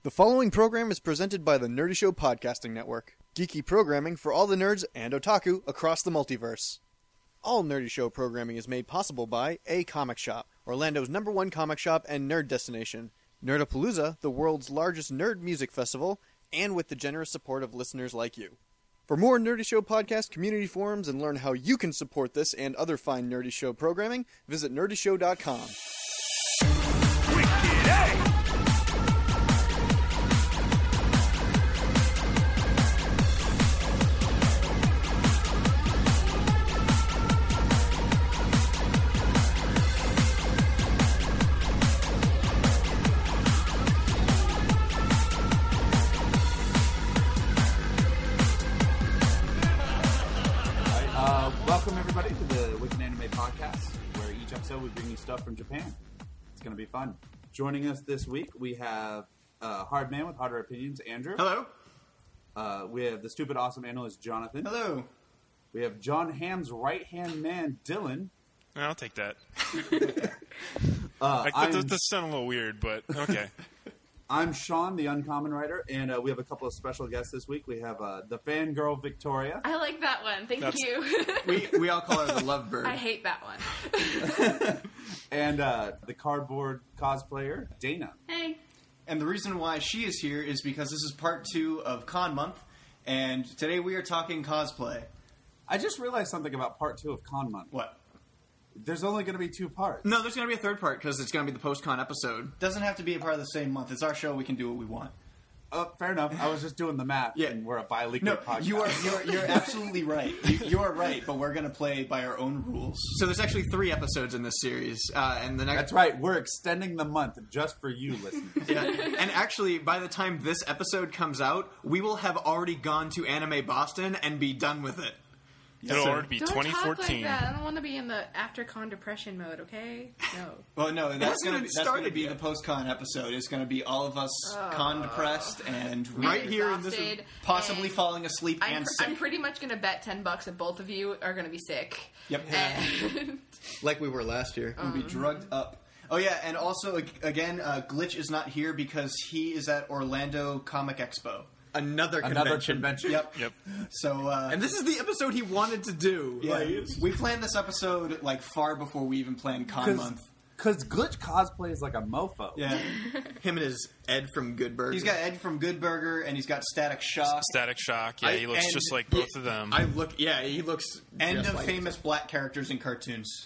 The following program is presented by the Nerdy Show Podcasting Network. Geeky programming for all the nerds and otaku across the multiverse. All Nerdy Show programming is made possible by A Comic Shop, Orlando's #1 comic shop and nerd destination, Nerdapalooza, the world's largest nerd music festival, and with the generous support of listeners like you. For more Nerdy Show podcast community forums and learn how you can support this and other fine Nerdy Show programming, visit nerdyshow.com. Welcome everybody to the Wicked Anime Podcast, where each episode we bring you stuff from Japan. It's going to be fun. Joining us this week, we have Hard Man with Harder Opinions, Andrew. Hello. We have the Stupid Awesome Analyst, Jonathan. Hello. We have John Hamm's right-hand man, Dylan. I'll take that. That sounds a little weird, but okay. I'm Sean, the Uncommon Writer, and we have a couple of special guests this week. We have the fangirl, Victoria. I like that one. Thank you. We all call her the Lovebird. I hate that one. And the cardboard cosplayer, Dana. Hey. And the reason why she is here is because this is part 2 of Con Month, and today we are talking cosplay. I just realized something about part 2 of Con Month. What? There's only going to be 2 parts. No, there's going to be a third part because it's going to be the post-con episode. Doesn't have to be a part of the same month. It's our show. We can do what we want. Fair enough. I was just doing the math. Yeah. And we're a bi-weekly No, podcast. you're absolutely right. You are right, but we're going to play by our own rules. So there's actually 3 episodes in this series, and the next. That's right. We're extending the month just for you, listeners. Yeah. And actually, by the time this episode comes out, we will have already gone to Anime Boston and be done with it. It'll already be Don't 2014. talk like that. I don't want to be in the after-con depression mode, okay? No. Well, no, that's going to be yet. the post-con episode. It's going to be all of us con depressed and right And here in this, exhausted, possibly and falling asleep and sick. I'm pretty much going to bet $10 that both of you are going to be sick. Yep. And Like we were last year. We'll be drugged up. Oh yeah, and also again, Glitch is not here because he is at Orlando Comic Expo. Another convention. Yep. So, and this is the episode he wanted to do. Yeah, we planned this episode like far before we even planned Con Month. Because Glitch cosplays like a mofo. Yeah, Him and his Ed from Good Burger. he's got Ed from Good Burger, and he's got Static Shock. Static Shock. Yeah, he looks just like both of them. He looks and of famous black characters in cartoons.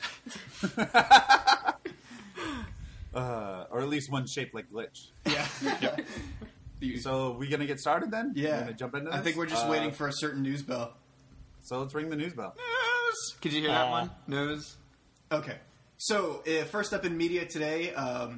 Or at least one shaped like Glitch. Yeah. Yep. So we going to get started then? Yeah. We're going to jump into this? I think we're just waiting for a certain news bell. So let's ring the news bell. News! Could you hear that one? News. Okay. So, first up in media today,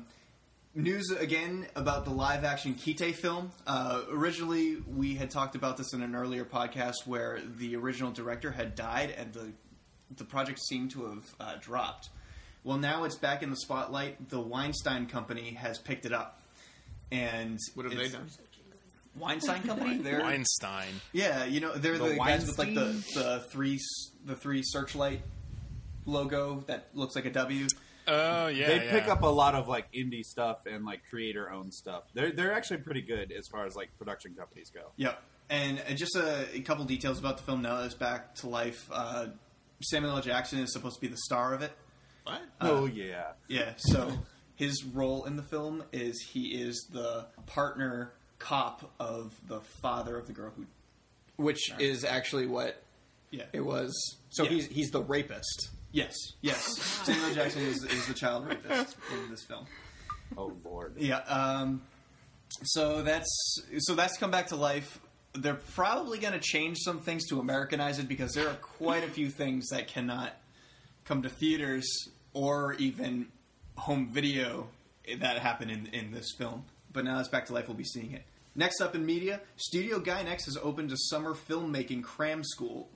news again about the live-action Kite film. Originally, we had talked about this in an earlier podcast where the original director had died and the project seemed to have dropped. Well, now it's back in the spotlight. The Weinstein Company has picked it up. And What have they done? Weinstein Company? Weinstein. Yeah, they're the guys with like the three searchlight logo that looks like a W. Oh yeah. They pick up a lot of like indie stuff and like creator owned stuff. They're actually pretty good as far as like production companies go. Yep. And just a couple details about the film now that it's back to life. Samuel L. Jackson is supposed to be the star of it. What? Oh yeah. Yeah, so his role in the film is he is the partner cop of the father of the girl who... Which is actually what Yeah. it was. So Yeah. he's the rapist. Yes. Samuel L. Jackson is the child rapist in this film. Oh lord. Yeah, so that's come back to life. They're probably going to change some things to Americanize it because there are quite a few things that cannot come to theaters or even home video that happen in this film. But now it's back to life, we'll be seeing it. Next up in media, Studio Gainax has opened a summer filmmaking cram school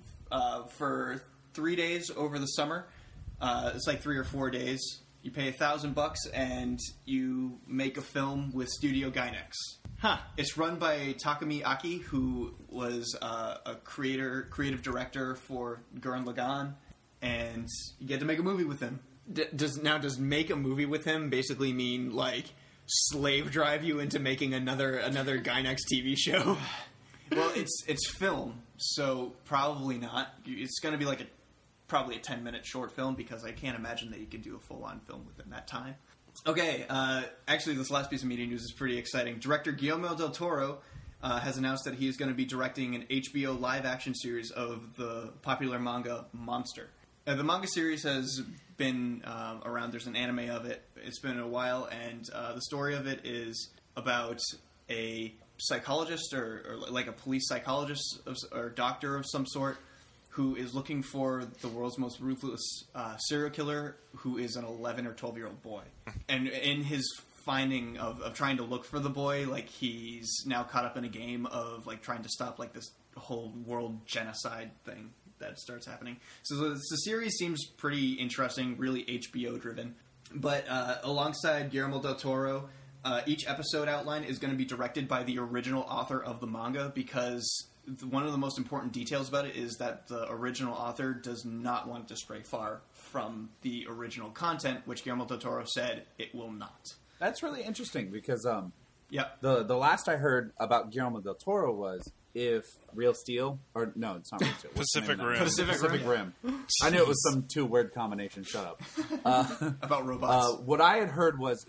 for 3 days over the summer. It's like 3 or 4 days. You pay $1,000 and you make a film with Studio Gainax. Huh. It's run by Takumi Aki, who was a creative director for Gurren Lagann, and you get to make a movie with him. Does make a movie with him basically mean like slave drive you into making another Gainax TV show? Well, it's film, so probably not. It's going to be like probably a 10-minute short film, because I can't imagine that you could do a full-on film within that time. Okay, actually, this last piece of media news is pretty exciting. Director Guillermo del Toro has announced that he is going to be directing an HBO live-action series of the popular manga Monster. The manga series has been around. There's an anime of it. It's been a while, and the story of it is about a psychologist or like a police psychologist or doctor of some sort who is looking for the world's most ruthless serial killer, who is an 11 or 12-year-old boy. And in his finding of trying to look for the boy, like, he's now caught up in a game of like trying to stop like this whole world genocide thing that starts happening. So the series seems pretty interesting, really HBO driven. But alongside Guillermo del Toro, each episode outline is going to be directed by the original author of the manga, because one of the most important details about it is that the original author does not want to stray far from the original content, which Guillermo del Toro said it will not. That's really interesting, because Yep. the last I heard about Guillermo del Toro was if Real Steel, or no, it's not Real Steel. What's the name Pacific of that? Rim. Pacific Rim. I knew it was some two-word combination. Shut up. About robots. What I had heard was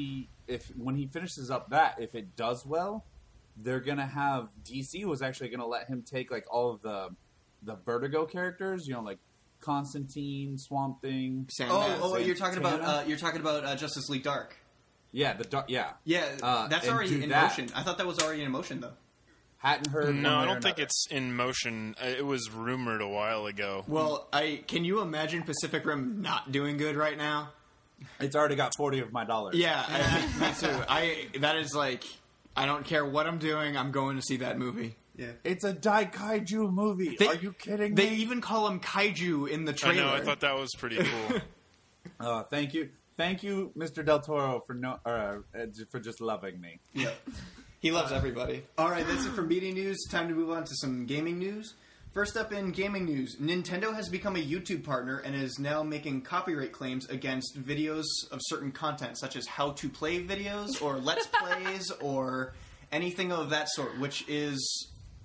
if when he finishes up that, if it does well, they're gonna have DC was actually gonna let him take like all of the Vertigo characters, you know, like Constantine, Swamp Thing. Oh, you're talking about Justice League Dark. Yeah, the dark. Yeah, that's and already do in that. motion. I thought that was already in motion, though. Hadn't heard. No, one I way or don't think another. it's in motion. It was rumored a while ago. Well, can you imagine Pacific Rim not doing good right now? It's already got 40 of my dollars. Yeah, me too. That is like, I don't care what I'm doing, I'm going to see that movie. Yeah. It's a Daikaiju movie. Are you kidding They me? even call him kaiju in the I trailer. know. I thought that was pretty cool. Thank you, Mr. Del Toro, for just loving me. Yeah. He loves everybody. All right, that's it for media news. Time to move on to some gaming news. First up in gaming news, Nintendo has become a YouTube partner and is now making copyright claims against videos of certain content, such as how-to-play videos or Let's Plays or anything of that sort, which is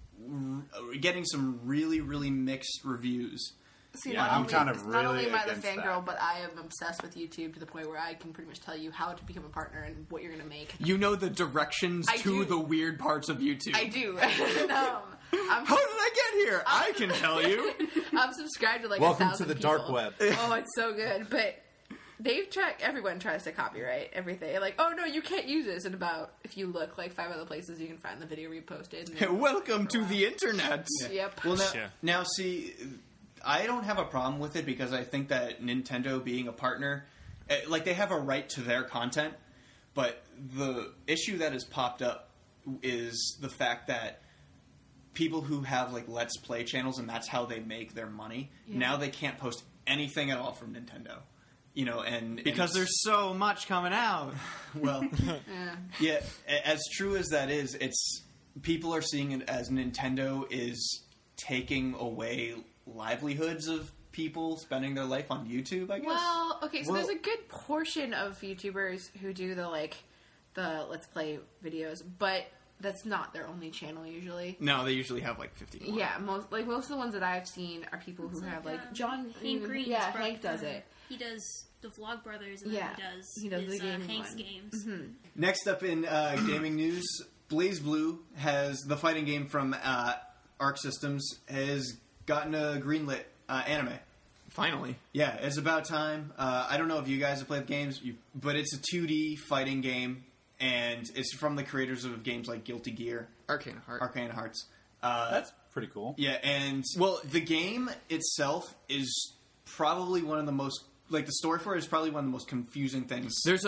getting some really, really mixed reviews. See, Yeah, not I'm only, kind of not really only am I the against fangirl, that. but I am obsessed with YouTube to the point where I can pretty much tell you how to become a partner and what you're going to make. You know the directions I to do. the weird parts of YouTube. I do. And, How did I get here? I can tell you. I'm subscribed to like Welcome 1,000 to the people. dark web. Oh, it's so good. But everyone tries to copyright everything. Like, oh no, you can't use this. And if you look like 5 other places, you can find the video reposted. And then- Welcome to the internet. Yep. Well, Yeah. now see, I don't have a problem with it because I think that Nintendo being a partner, like, they have a right to their content, but the issue that has popped up is the fact that people who have, like, Let's Play channels and that's how they make their money, now they can't post anything at all from Nintendo. You know, and Because there's so much coming out. well, yeah, as true as that is, people are seeing it as Nintendo is taking away livelihoods of people spending their life on YouTube, I guess. Well, okay, so there's a good portion of YouTubers who do the Let's Play videos, but that's not their only channel usually. No, they usually have like 50 more. Yeah, most of the ones that I've seen are people who have like John Hank Green. Yeah, Hank does it. He does the Vlog Brothers, and Yeah, then he does his, the gaming Hank's one. games. Next up in gaming news, BlazBlue has the fighting game from Arc Systems has gotten a greenlit anime. Finally. Yeah, it's about time. I don't know if you guys have played the games, but it's a 2D fighting game, and it's from the creators of games like Guilty Gear, Arcane Heart. Arcane Hearts. That's pretty cool. Yeah, and well, the game itself is probably one of the most, like, the story for it is probably one of the most confusing things. There's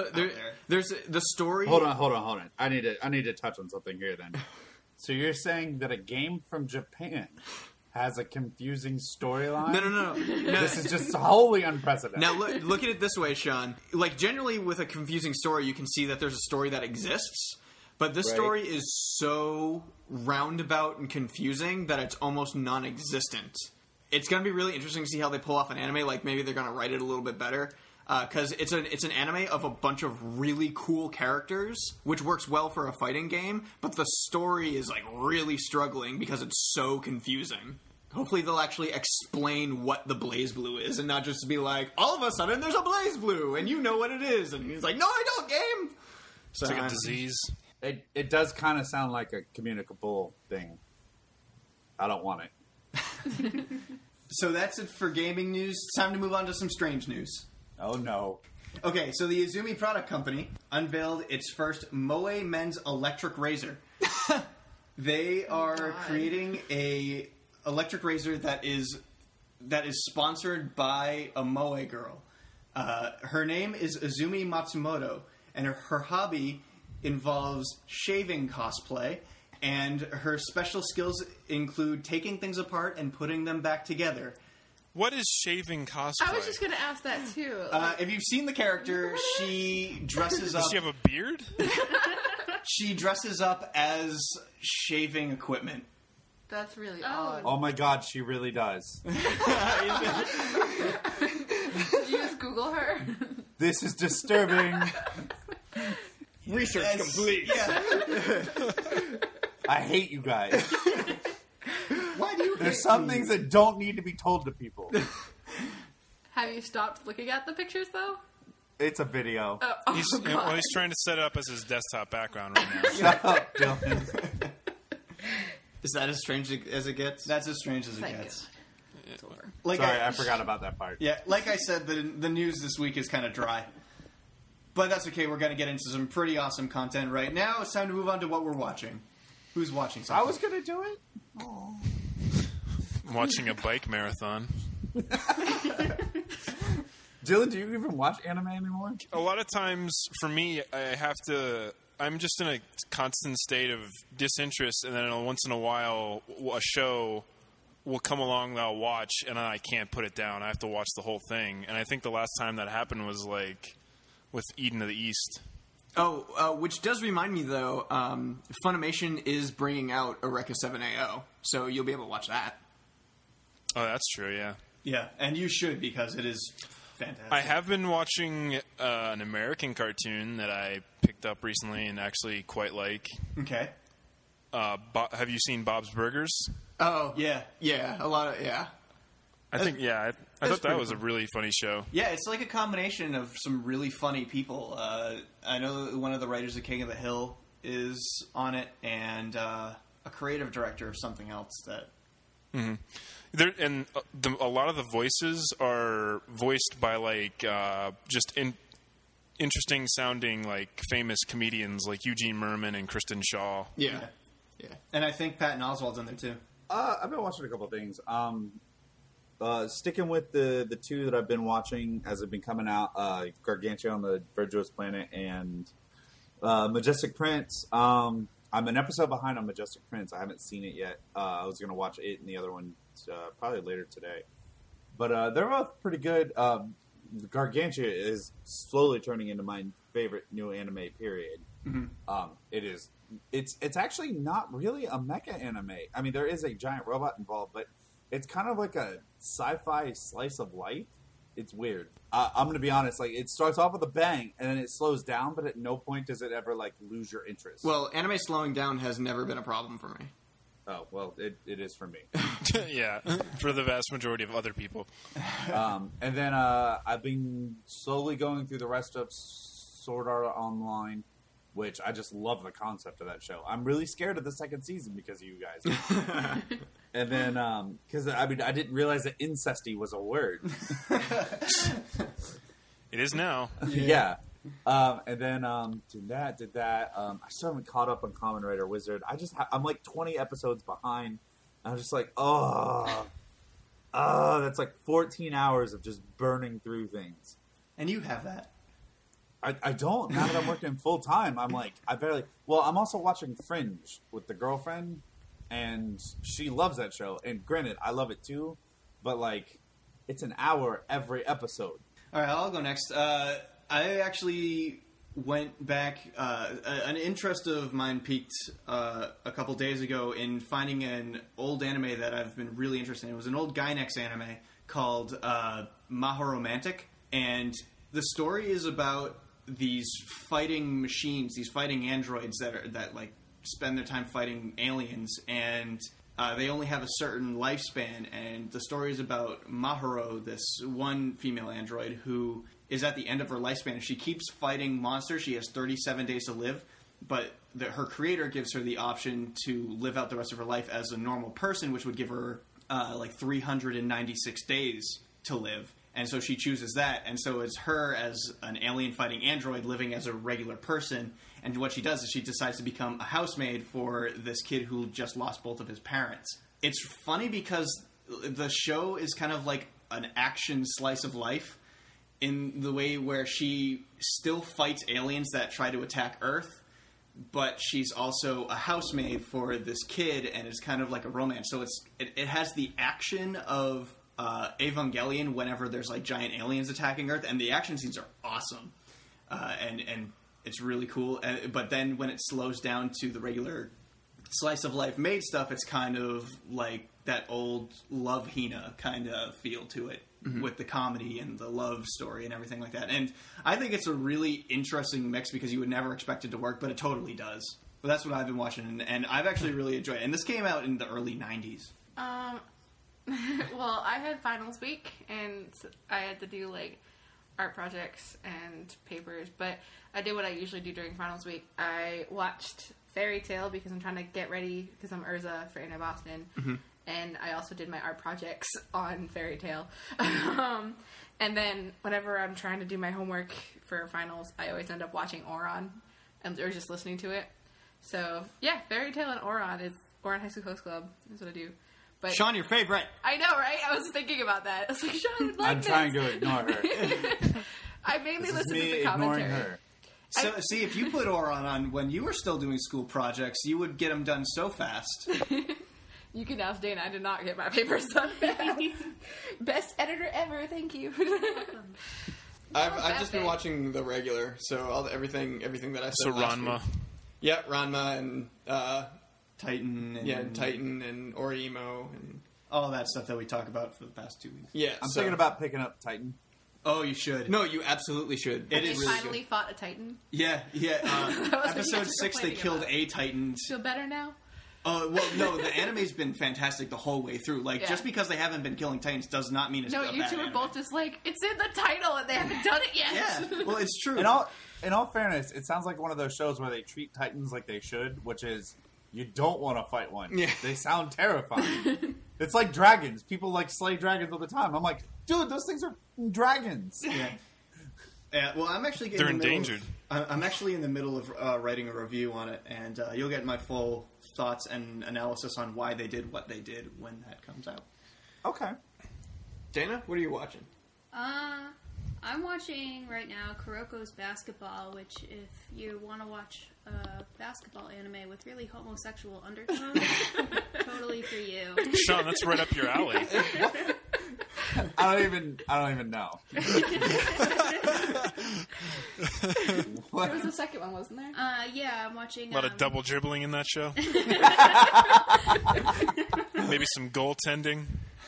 the story. Hold on. I need to touch on something here then. So you're saying that a game from Japan has a confusing storyline? No. This is just wholly unprecedented. Now look at it this way, Sean. Like, generally with a confusing story, you can see that there's a story that exists, but this Right. story is so roundabout and confusing that it's almost non-existent. It's going to be really interesting to see how they pull off an anime. Like, maybe they're going to write it a little bit better. because it's an anime of a bunch of really cool characters, which works well for a fighting game, but the story is like really struggling because it's so confusing. Hopefully they'll actually explain what the BlazBlue is and not just be like, all of a sudden there's a BlazBlue and you know what it is. And he's like, no, I don't, game! It's like a disease. It does kind of sound like a communicable thing. I don't want it. So that's it for gaming news. It's time to move on to some strange news. Oh, no. Okay, so the Izumi Product Company unveiled its first Moe men's electric razor. They are creating a electric razor that is sponsored by a Moe girl. Her name is Izumi Matsumoto, and her hobby involves shaving cosplay, and her special skills include taking things apart and putting them back together. What is shaving cosplay? I was just going to ask that too. If you've seen the character, she dresses up. Does she have a beard? She dresses up as shaving equipment. That's really odd. Oh my god, she really does. Did you just Google her? This is disturbing. Research complete. Yeah. I hate you guys. Why do you There's some things that don't need to be told to people. Have you stopped looking at the pictures though? It's a video. Oh, He's trying to set it up as his desktop background right now. Shut up, Dylan. Is that as strange as it gets? That's as strange as it Thank gets. God. It's over. Like Sorry, I forgot about that part. Yeah, like I said, the news this week is kind of dry. But that's okay, we're going to get into some pretty awesome content right now. It's time to move on to what we're watching. Who's watching something? I was going to do it. I'm watching a bike marathon. Dylan, do you even watch anime anymore? A lot of times, for me, I'm just in a constant state of disinterest, and then once in a while, a show will come along that I'll watch, and I can't put it down. I have to watch the whole thing. And I think the last time that happened was like with Eden of the East. Oh, which does remind me, though, Funimation is bringing out Eureka 7AO, so you'll be able to watch that. Oh, that's true, yeah. Yeah, and you should, because it is fantastic. I have been watching an American cartoon that I picked up recently and actually quite like. Okay. Have you seen Bob's Burgers? Oh, Yeah. yeah, a lot of, yeah. I thought that was a really funny show. Yeah, it's like a combination of some really funny people. I know one of the writers of King of the Hill is on it, and a creative director of something else that... Mm-hmm. A lot of the voices are voiced by like interesting sounding like famous comedians like Eugene Merman and Kristen Shaw. Yeah. And I think Patton Oswalt's in there, too. I've been watching a couple of things. Sticking with the two that I've been watching as they've been coming out, Gargantua on the Virtuous Planet and Majestic Prince. I'm an episode behind on Majestic Prince. I haven't seen it yet. I was going to watch it and the other one probably later today. But they're both pretty good. Gargantua is slowly turning into my favorite new anime, period. Mm-hmm. It's actually not really a mecha anime. I mean, there is a giant robot involved, but it's kind of like a sci-fi slice of life. It's weird. I'm going to be honest. Like, it starts off with a bang, and then it slows down, but at no point does it ever, like, lose your interest. Well, anime slowing down has never been a problem for me. Oh, well, it is for me. Yeah, for the vast majority of other people. And then I've been slowly going through the rest of Sword Art Online, which I just love the concept of that show. I'm really scared of the second season because of you guys. And then, because, I mean, I didn't realize that incesty was a word. It is now. Yeah. And then did that. I still haven't caught up on Kamen Rider Wizard. I'm like 20 episodes behind. I'm just like, that's like 14 hours of just burning through things. And you have that. I don't. Now that I'm working full time, I'm like, I'm also watching Fringe with the girlfriend, and she loves that show. And granted, I love it too, but like, it's an hour every episode. All right, I'll go next. I actually went back. An interest of mine peaked a couple days ago in finding an old anime that I've been really interested in. It was an old Gainax anime called Mahoromantic, and the story is about these fighting machines, these fighting androids that like spend their time fighting aliens, and they only have a certain lifespan. And the story is about Maharo, this one female android who is at the end of her lifespan. If she keeps fighting monsters, she has 37 days to live, but her creator gives her the option to live out the rest of her life as a normal person, which would give her like 396 days to live. And so she chooses that, and so it's her as an alien fighting android living as a regular person. And what she does is she decides to become a housemaid for this kid who just lost both of his parents. It's funny because the show is kind of like an action slice of life in the way where she still fights aliens that try to attack Earth, but she's also a housemaid for this kid, and it's kind of like a romance. So it has the action of Evangelion whenever there's like giant aliens attacking Earth, and the action scenes are awesome, and it's really cool. But then when it slows down to the regular slice of life maid stuff, it's kind of like that old Love Hina kind of feel to it, with the comedy and the love story and everything like that. And I think it's a really interesting mix because you would never expect it to work, but it totally does. But that's what I've been watching, and I've actually really enjoyed it. And this came out in the early 90s. Well, I had finals week, and I had to do, like, art projects and papers, but I did what I usually do during finals week. I watched Fairy Tail because I'm trying to get ready, because I'm Urza for Inner Boston, and I also did my art projects on Fairy Tail. And then whenever I'm trying to do my homework for finals, I always end up watching Ouran, or just listening to it. So, yeah, Fairy Tail and Ouran High School Host Club is what I do. But Sean, your favorite. I know, right? I was thinking about that. I was like, Sean would like I'm trying to ignore her. I mainly This is listen me to the ignoring commentary. her. So, see, if you put Ouran on when you were still doing school projects, you would get them done so fast. You can ask Dana. I did not get my papers done fast. Best editor ever. Thank you. I've just been watching the regular, so everything that I said. So last Ranma. week. Yeah, Ranma and Titan. And Titan and Orimo and all that stuff that we talk about for the past 2 weeks. yeah. I'm thinking about picking up Titan. Oh, you should. No, you absolutely should. It They is really finally good. fought a Titan. Yeah. was what you Episode guys 6, they complaining killed about. a Titan. Feel better now? Well, no, the anime's been fantastic the whole way through. Like, Yeah. just because they haven't been killing Titans does not mean it's No, a you bad two were anime. both just like, it's in the title and they haven't done it yet. Yeah, well, it's true. In all fairness, it sounds like one of those shows where they treat Titans like they should, which is you don't want to fight one. Yeah. They sound terrifying. It's like dragons. People like slay dragons all the time. I'm like, dude, those things are dragons. Yeah. Yeah, well, I'm actually They're endangered. I'm actually in the middle of writing a review on it, and you'll get my full thoughts and analysis on why they did what they did when that comes out. Okay. Dana, what are you watching? I'm watching right now Kuroko's Basketball, which if you want to watch a basketball anime with really homosexual undertones, totally for you. Sean, that's right up your alley. I don't even know. There was a second one, wasn't there? Yeah, I'm watching. A lot of double dribbling in that show. Maybe some goaltending.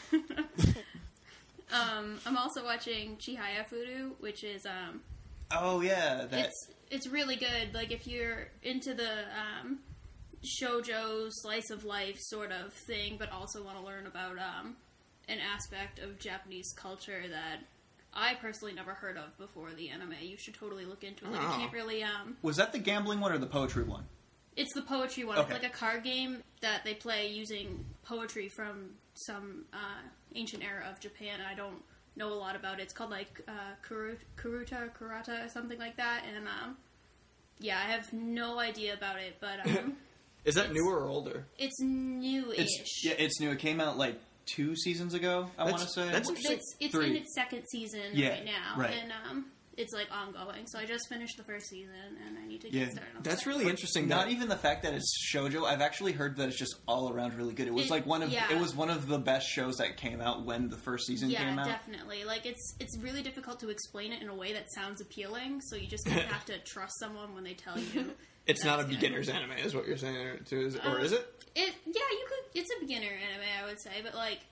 I'm also watching Chihaya Furu, which is Oh yeah, it's really good. Like if you're into the shoujo slice of life sort of thing, but also want to learn about an aspect of Japanese culture that I personally never heard of before the anime. You should totally look into it. Like, I can't really was that the gambling one or the poetry one? It's the poetry one. Okay. It's like a card game that they play using poetry from some ancient era of Japan. I don't know a lot about it. It's called like Kurata or something like that. And yeah, I have no idea about it, but Is that newer or older? it's new-ish. It's new. It came out like 2 seasons ago. I want to say that's interesting. It's 3. in its second season Yeah, right now, right. and it's like ongoing. So I just finished the first season, and I need to Yeah, get started on the That's second. really interesting. Not That even the fact that it's shoujo. I've actually heard that it's just all around really good. It was like yeah. it was one of the best shows that came out when the first season came Yeah, out. definitely. Like it's really difficult to explain it in a way that sounds appealing. So you just kind of have to trust someone when they tell you. it's not a that's beginner's gonna- anime, is what you're saying, or is it? Or is it? It's a beginner anime, I would say, but like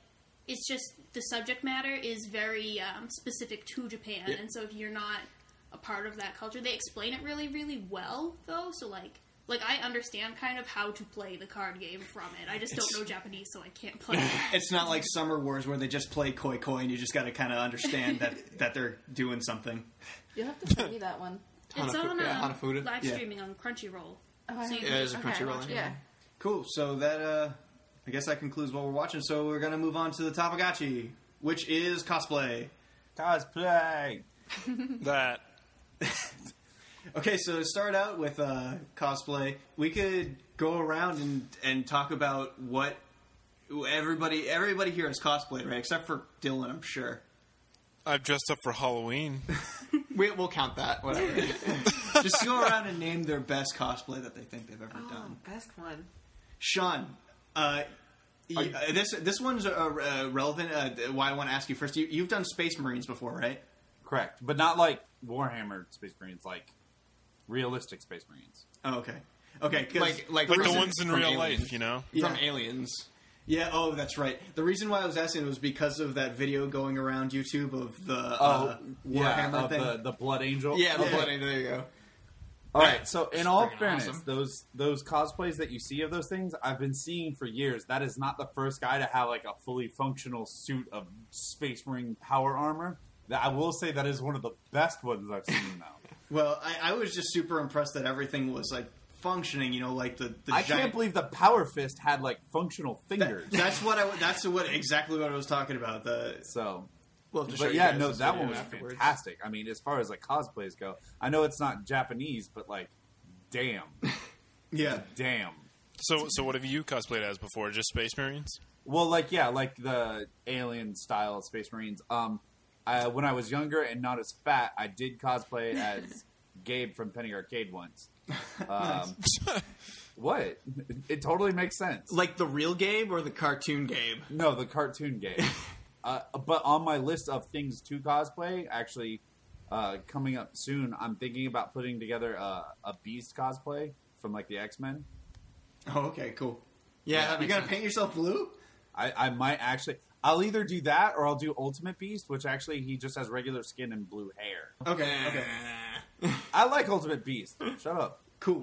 it's just the subject matter is very specific to Japan, and so if you're not a part of that culture, they explain it really, really well, though. So like I understand kind of how to play the card game from it. I just don't know Japanese, so I can't play it. It's not like Summer Wars where they just play koi koi and you just got to kind of understand that they're doing something. You'll have to show me that one. It's on Hanafuda. live Yeah. streaming on Crunchyroll. Oh, So you Yeah, there's a okay, Crunchyroll. Yeah. Cool. So that I guess that concludes what we're watching. So we're gonna move on to the Tamagotchi, which is cosplay. Cosplay. That. Okay, so to start out with cosplay, we could go around and talk about what everybody here has cosplayed, right? Except for Dylan, I'm sure. I've dressed up for Halloween. We'll count that. Whatever. Just go around and name their best cosplay that they think they've ever Oh, done. best one. Sean, this one's relevant. Why I want to ask you first. You've done Space Marines before, right? Correct, but not like Warhammer Space Marines, like realistic Space Marines. Oh, okay. Okay, 'cause like Like the reason- ones in from real Aliens. life, you know? From Yeah. Aliens. Yeah, oh, that's right. The reason why I was asking was because of that video going around YouTube of the Warhammer of thing. the Blood Angel. Yeah, the Yeah. Blood Angel. There you go. All right. So, in all freaking fairness, awesome. those cosplays that you see of those things, I've been seeing for years. That is not the first guy to have like a fully functional suit of Space Marine power armor. That I will say that is one of the best ones I've seen now. Well, I was just super impressed that everything was like functioning. You know, like the I giant. can't believe the Power Fist had like functional fingers. That's exactly what I was talking about. So, We'll have to show but you yeah, guys no, this that video one was afterwards. fantastic. I mean, as far as like cosplays go, I know it's not Japanese, but like, damn, Yeah. damn. So what have you cosplayed as before? Just Space Marines? Well, like the alien style Space Marines. When I was younger and not as fat, I did cosplay as Gabe from Penny Arcade once. What? It totally makes sense. Like the real Gabe or the cartoon Gabe? No, the cartoon Gabe. But on my list of things to cosplay, actually, coming up soon, I'm thinking about putting together a Beast cosplay from like the X-Men. Oh, okay, cool. Yeah, You're gonna paint yourself blue? I might actually. I'll either do that or I'll do Ultimate Beast, which actually he just has regular skin and blue hair. Okay. Okay. I like Ultimate Beast. Shut up. Cool.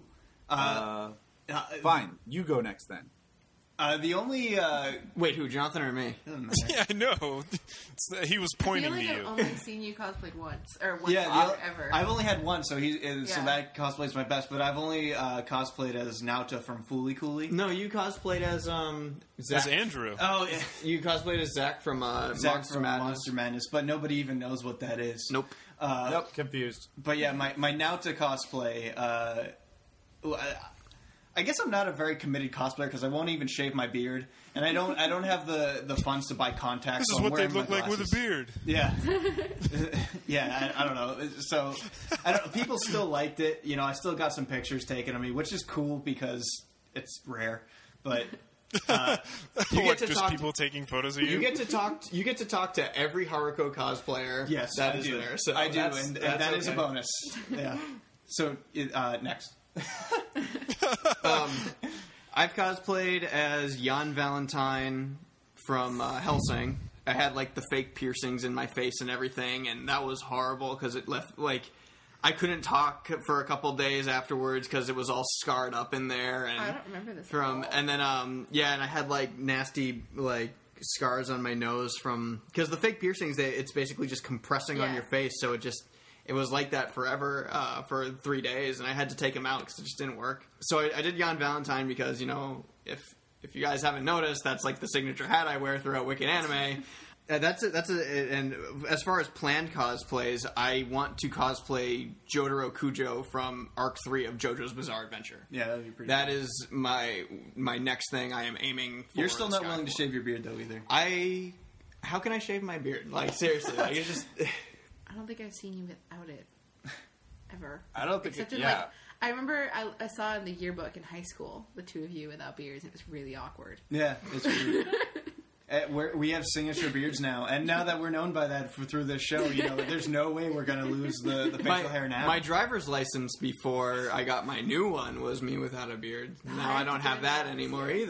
Fine, you go next then. The only Wait, who, Jonathan or me? Yeah, I know. He was I feel pointing like to I've you. only seen you cosplayed once, or once ever. I've only had one, so so Yeah. that cosplay's my best. But I've only cosplayed as Naota from Fooly Cooly. No, you cosplayed as That's Zach. Andrew. Oh, yeah. You cosplayed as Zach from Zach Monster from Madness. Monster Madness, but nobody even knows what that is. Nope. Nope, confused. But yeah, my Naota cosplay. I guess I'm not a very committed cosplayer because I won't even shave my beard, and I don't have the funds to buy contacts. This so is I'm what they'd wearing my look like with a glasses. beard. Yeah, yeah. I don't know. So people still liked it. You know, I still got some pictures taken of me, which is cool because it's rare. But you get What, to just talk- people taking photos of you? You get to talk. You get to talk to every Haruko cosplayer. yes, that I is do. there. So I do, that's- and that's that is a okay. bonus. Yeah. So next. I've cosplayed as Jan Valentine from Hellsing. I had like the fake piercings in my face and everything, and that was horrible because it left like I couldn't talk for a couple days afterwards because it was all scarred up in there. And I don't remember this. from at all. and then and I had like nasty like scars on my nose from because the fake piercings it's basically just compressing on Yeah. your face, so it was like that forever for 3 days, and I had to take them out because it just didn't work. So I did Jan Valentine because, you know, if you guys haven't noticed, that's like the signature hat I wear throughout Wicked Anime. That's it. And as far as planned cosplays, I want to cosplay Jotaro Kujo from Arc 3 of JoJo's Bizarre Adventure. Yeah, that'd be pretty. That is my next thing I am aiming for. You're still in not willing to Skyfall. shave your beard though either. How can I shave my beard? Like, seriously, like, it's just... I don't think I've seen you without it ever. I don't think Except it, in, yeah. like, I remember I saw in the yearbook in high school the two of you without beards, and it was really awkward. Yeah, it's weird. We have signature beards now, and now that we're known by that through this show, you know, there's no way we're gonna lose the facial hair now. My driver's license before I got my new one was me without a beard. Now I don't have that anymore either.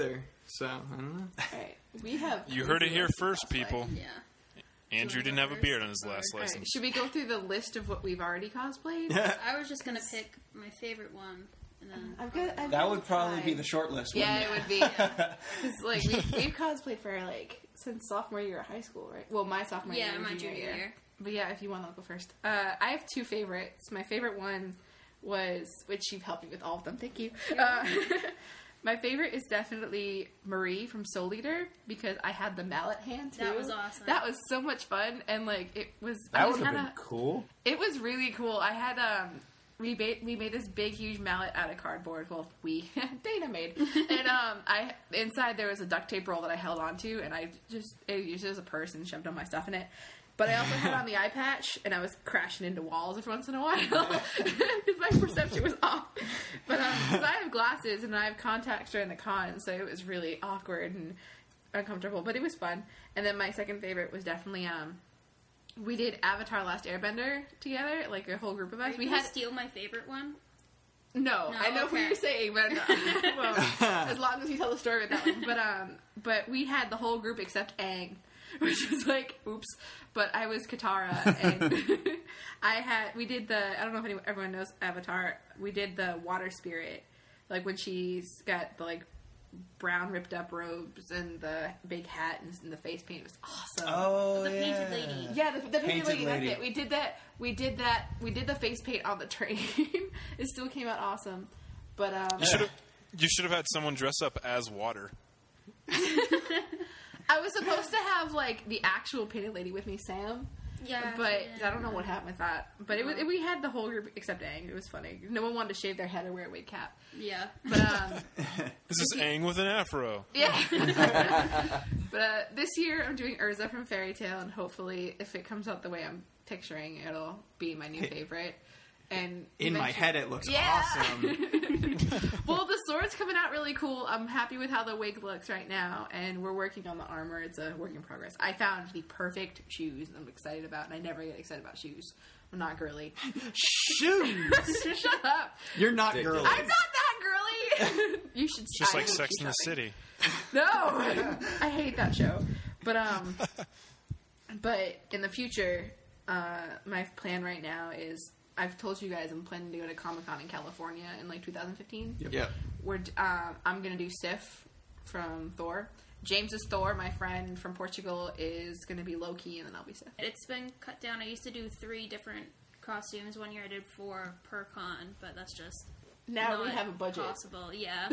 So I don't know. Alright, we have... You heard it here crazy first, cosplay. people. Yeah. Andrew didn't have a beard on his last Alright, license. should we go through the list of what we've already cosplayed? I was just gonna pick my favorite one, and then I've That got would probably five. be the short list. Yeah, wouldn't it would be. Because like we've cosplayed for like since sophomore year of high school, right? Well, my sophomore year, and my junior junior year. But yeah, if you want, I'll go first. I have two favorites. My favorite one was, which you've helped me with all of them. Thank you. My favorite is definitely Marie from Soul Eater because I had the mallet hand too. That was awesome. That was so much fun, and like it was. That I was would have kinda, been cool. It was really cool. I had we made this big huge mallet out of cardboard. Well, Dana made, and I inside there was a duct tape roll that I held onto, and I just used it as a purse and shoved all my stuff in it. But I also had on the eye patch, and I was crashing into walls every once in a while because my perception was off. But because I have glasses and I have contacts during the con, so it was really awkward and uncomfortable. But it was fun. And then my second favorite was definitely we did Avatar: Last Airbender together, like a whole group of us. Are We you had gonna steal my favorite one. no, I know who okay. you're saying, but well, as long as you tell the story with that one. But we had the whole group except Aang, which was like, oops. But I was Katara, and we did I don't know if everyone knows Avatar. We did the water spirit, like when she's got the like brown ripped up robes and the big hat and the face paint. It was awesome. Oh, The yeah. painted lady. Yeah, the painted Painted lady, lady. that's it. We did the face paint on the train. It still came out awesome. But You should have had someone dress up as water. I was supposed to have like the actual painted lady with me, Sam. Yeah, But I don't know what happened with that. But we had the whole group except Aang. It was funny. No one wanted to shave their head or wear a wig cap. Yeah. But This is Aang with an afro. yeah. But this year I'm doing Urza from Fairy Tail, and hopefully, if it comes out the way I'm picturing, it'll be my new favorite. And In my eventually- head, it looks Yeah. awesome. Well, the sword's coming out really cool. I'm happy with how the wig looks right now, and we're working on the armor. It's a work in progress. I found the perfect shoes I'm excited about, and I never get excited about shoes. I'm not girly. Shoes! Shut up. You're not Dick. girly. I'm not that girly. You should. It's just I like hate Sex shoe in the shopping. City. No, I hate that show. But in the future, my plan right now is I've told you guys I'm planning to go to Comic-Con in California in like 2015. Yeah. I'm gonna do Sif from Thor. James is Thor. My friend from Portugal is gonna be Loki, and then I'll be Sif. It's been cut down. I used to do 3 different costumes. One year I did 4 per con, but that's just Now we not have a budget. possible. Yeah.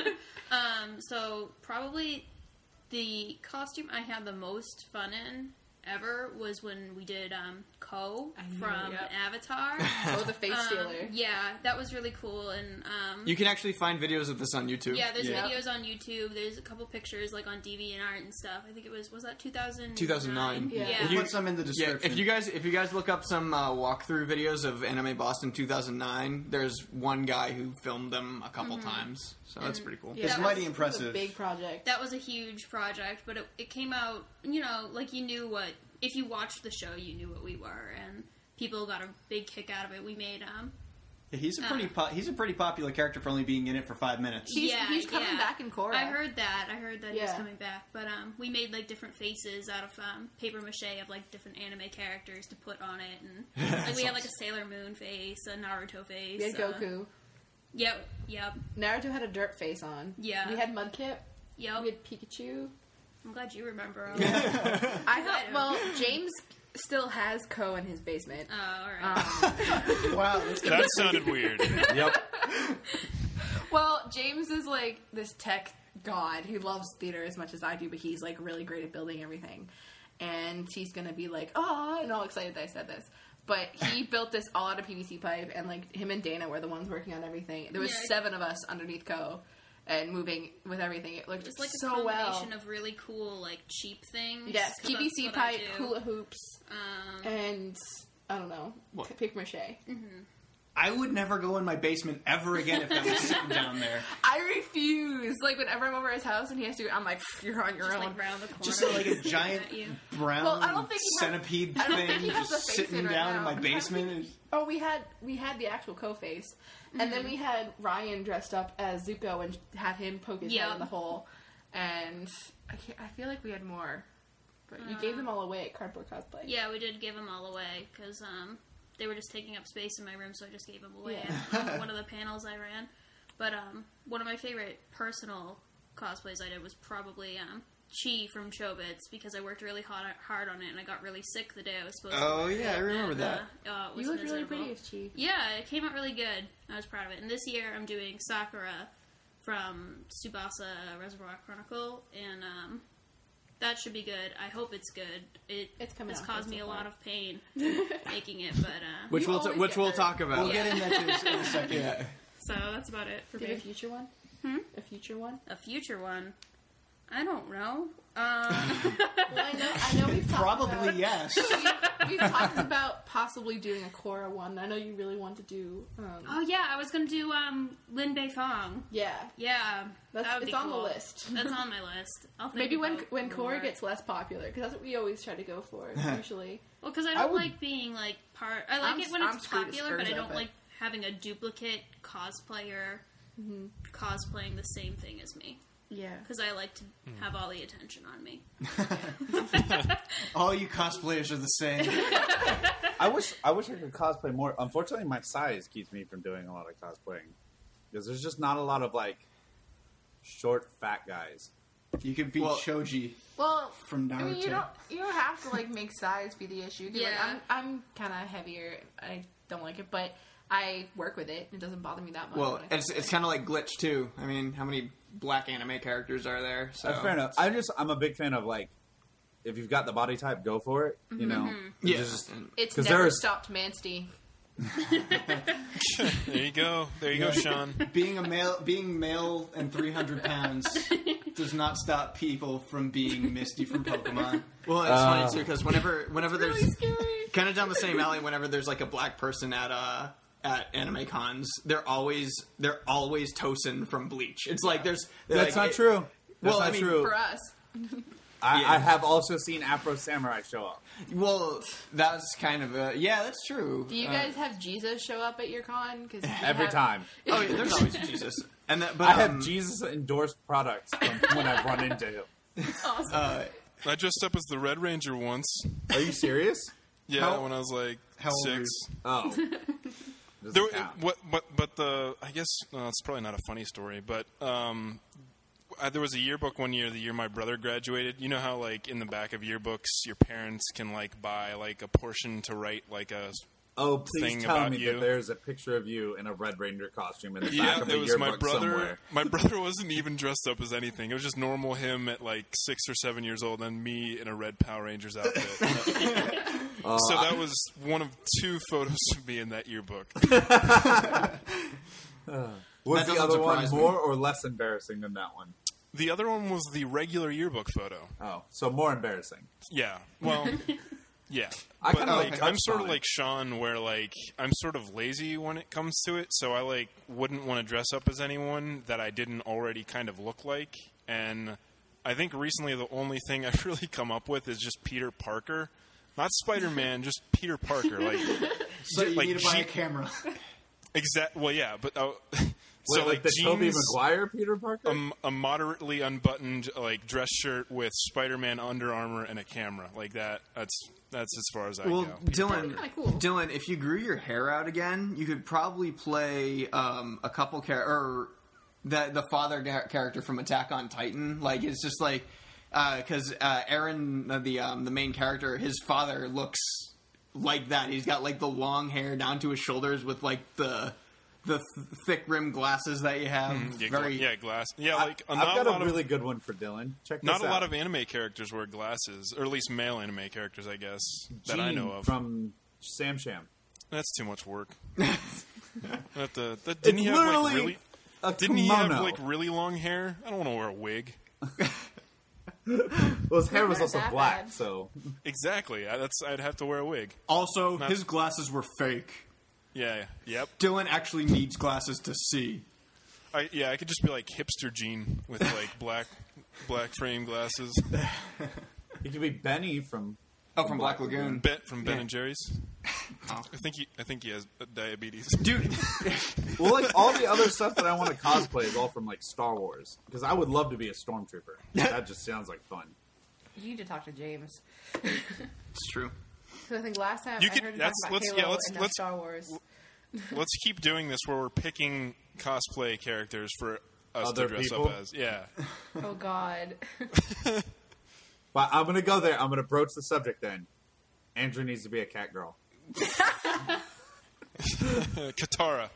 So probably the costume I had the most fun in ever was when we did Ko I know, from yep. Avatar. Oh, the face stealer. Yeah, that was really cool. And You can actually find videos of this on YouTube. yeah, there's Yeah. videos on YouTube. There's a couple pictures like on DeviantArt and stuff. I think it was that 2009? 2009. Yeah. Yeah. We'll put some in the Yeah, description. if you guys look up some walkthrough videos of Anime Boston 2009, there's one guy who filmed them a couple times, so that's pretty cool. Yeah, It's that mighty was impressive. a big project. That was a huge project, but it came out, like you knew what, if you watched the show, you knew what we were, and people got a big kick out of it. We made, Yeah, he's a pretty popular character for only being in it for 5 minutes. He's coming back in Korra. I heard that he's Yeah. coming back, but we made like different faces out of paper mache of like different anime characters to put on it, and like we had like a Sailor Moon face, a Naruto face. We had Goku. Yep. Naruto had a dirt face on. Yeah. We had Mudkip. Yep. We had Pikachu. I'm glad you remember all that. I thought, well, James still has Ko in his basement. Oh, alright. Wow. That sounded weird. Yep. Well, James is like this tech god. He loves theater as much as I do, but he's like really great at building everything. And he's gonna be like, oh, and all excited that I said this. But he built this all out of PVC pipe, and like him and Dana were the ones working on everything. There was Yeah. 7 of us underneath Ko and moving with everything. It looked Just like a so well. combination of really cool, like cheap things. Yes, 'cause that's PVC what I pipe, do. hula hoops, and I don't know, paper mache. I would never go in my basement ever again if that was sitting down there. I refuse. Like whenever I'm over his house and he has to, I'm like, you're on your Just own. like round the corner. Just like a giant at you. brown Well, I don't think he has- centipede I don't think thing he has just the face sitting in right down now. in my basement. Oh, we had the actual co-face, and then we had Ryan dressed up as Zuko and had him poke his head Yeah. in the hole. and I feel like we had more, but you gave them all away at Cardboard Cosplay. Yeah, we did give them all away because they were just taking up space in my room, so I just gave them away at one of the panels I ran. But one of my favorite personal cosplays I did was probably Chi from Chobits, because I worked really hard on it and I got really sick the day I was supposed to. Oh yeah, I remember and, that. It was You look really miserable. pretty as Chi. Yeah, it came out really good. I was proud of it. And this year I'm doing Sakura from Tsubasa Reservoir Chronicle, and that should be good. I hope it's good. It's coming It's out caused good me so a far. lot of pain making it, but Which You we'll always which get we'll hurt. talk about. We'll get in that in a second. Yeah. so that's about it for Did a me. future one? A future one? A future one. I don't know. Well, I know we've talked Probably about, yes. we've talked about possibly doing a Korra one. I know you really want to do. Oh yeah, I was gonna do Lin Bei Fong. Yeah, Yeah, that would it's be on cool. the list. That's on my list. I'll think Maybe when about Korra more. gets less popular, because that's what we always try to go for usually. Well, because I I don't would- like being like part. I like I'm- it when I'm it's screwed as popular, but I Urza, don't but- like having a duplicate cosplayer cosplaying the same thing as me. Yeah. Because I like to have all the attention on me. All you cosplayers are the same. I wish I could cosplay more. Unfortunately, my size keeps me from doing a lot of cosplaying because there's just not a lot of like short, fat guys. You could be Well- Choji Well, from Naruto. I mean, you don't have to like make size be the issue. 'Cause, like, Yeah. I'm kind of heavier. I don't like it, but I work with it. It doesn't bother me that much. Well, when I it's cosplay. kind of like Glitch too. I mean, how many black anime characters are there? So That's fair enough. I'm a big fan of like if you've got the body type, go for it. You know, Yeah. Just, It's 'cause never there's- stopped Mansty. There you go. There you go, Sean. being male and 300 pounds does not stop people from being Misty from Pokemon. Well, it's funny too because whenever there's Really scary. kind of down the same alley, whenever there's like a black person at anime cons, they're always Tosin from Bleach. It's like that's like, not true. That's well, not I mean, true. For us. I have also seen Afro Samurai show up. Well, that's kind of that's true. Do you guys have Jesus show up at your con? Cause we Every have- time. Oh, yeah, there's always a Jesus, and that, but I have Jesus endorsed products from when I've run into him. Awesome. I dressed up as the Red Ranger once. Are you serious? Yeah, How- when I was like how old were 6. Oh. There, but the I guess it's probably not a funny story, but there was a yearbook one year, the year my brother graduated. You know how like in the back of yearbooks, your parents can like buy like a portion to write like a Oh, please thing tell about me you. that there's a picture of you in a Red Ranger costume in the back yeah, of a it was yearbook my brother. somewhere. My brother wasn't even dressed up as anything. It was just normal him at like 6 or 7 years old, and me in a red Power Rangers outfit. So that was one of 2 photos of me in that yearbook. Was That the doesn't other one surprise me. more or less embarrassing than that one? The other one was the regular yearbook photo. Oh, so more embarrassing. Yeah, well, yeah. I But kinda like, touched I'm sort on of it. like Sean, where like I'm sort of lazy when it comes to it. So I like wouldn't want to dress up as anyone that I didn't already kind of look like. And I think recently the only thing I've really come up with is just Peter Parker, not Spider-Man, just Peter Parker. Like, So you like need to buy a Jeep- camera. Well, yeah, but So so like the jeans, Tobey Maguire Peter Parker? a moderately unbuttoned like dress shirt with Spider-Man Under Armour and a camera like that. That's as far as I Well, go. Dylan, Kinda cool. Dylan, if you grew your hair out again, you could probably play a couple or the father character from Attack on Titan. Like it's just like because Aaron, the main character, his father looks like that. He's got like the long hair down to his shoulders with like the thick rimmed glasses that you have. Glass. Yeah, like I've not got a lot a really of good one for Dylan. Check this not a out. lot of anime characters wear glasses, or at least male anime characters, I guess that I Gene know of. from Sam Sham. That's too much work. Didn't he have like literally really? A Didn't he have kimono. like really long hair? I don't want to wear a wig. Well, his hair was Not also that black, bad. so Exactly. I'd have to wear a wig. Also, his glasses were fake. Yeah. Yep. Dylan actually needs glasses to see. I could just be like hipster Gene with like black frame glasses. he could be Benny from Oh, from Black Lagoon. From Ben and Jerry's. I think he has diabetes. Dude, Well, like all the other stuff that I want to cosplay is all from like Star Wars because I would love to be a stormtrooper. That just sounds like fun. You need to talk to James. it's true. Because I think last time You I could- heard him that's- talk about let's- Halo yeah, let's- and now let's- Star Wars. Let's keep doing this where we're picking cosplay characters for us Other to dress people? up as. Yeah. Oh God. But I'm gonna go there. I'm gonna broach the subject. Then Andrew needs to be a cat girl. Katara.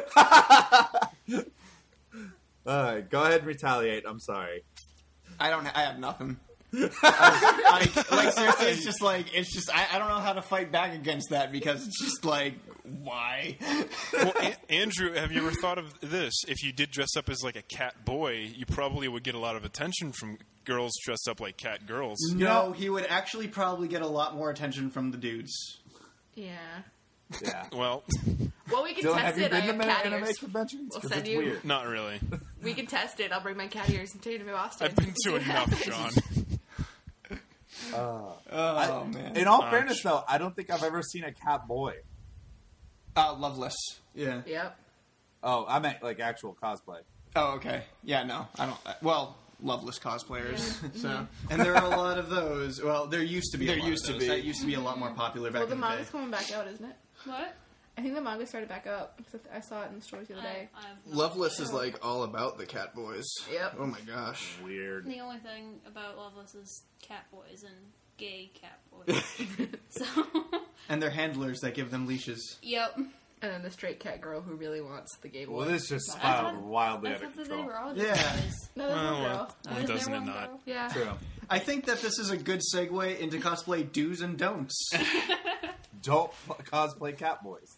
Go ahead and retaliate. I'm sorry. I have nothing. Like seriously, it's just I don't know how to fight back against that because it's just like why? Well, Andrew, have you ever thought of this? If you did dress up as like a cat boy, you probably would get a lot of attention from girls dressed up like cat girls. No, he would actually probably get a lot more attention from the dudes. Yeah. Yeah. Well, Well, we can Dylan, test have you it. I been to have cat anime ears. conventions? We'll 'Cause send it's you. weird. not really. We can test it. I'll bring my cat ears and take them to Boston. I've been See to what enough, happens. John. Oh man. In all fairness, though, I don't think I've ever seen a cat boy. Loveless. Yeah. Yep. Oh, I meant like actual cosplay. Oh, okay. Yeah, no, I don't. Well, Loveless cosplayers. So, and there are a lot of those. Well, there used to be. There a lot used of to those. be. That used to be a lot more popular back Well, the in the day. manga's coming back out, isn't it? What? I think the manga started back up. Except I saw it in the stores the other day. Loveless is like all about the cat boys. Yep. Oh my gosh. Weird. The only thing about Loveless is cat boys and gay cat boys. So, And their handlers that give them leashes. yep. And then the straight cat girl who really wants the gay boy. Well, this just I spiraled thought- wildly I out of thought that they control. were all just Yeah. guys. No, there's one Well, girl. Oh, isn't doesn't there it one not? girl? Yeah. True. I think that this is a good segue into cosplay do's and don'ts. Don't cosplay cat boys.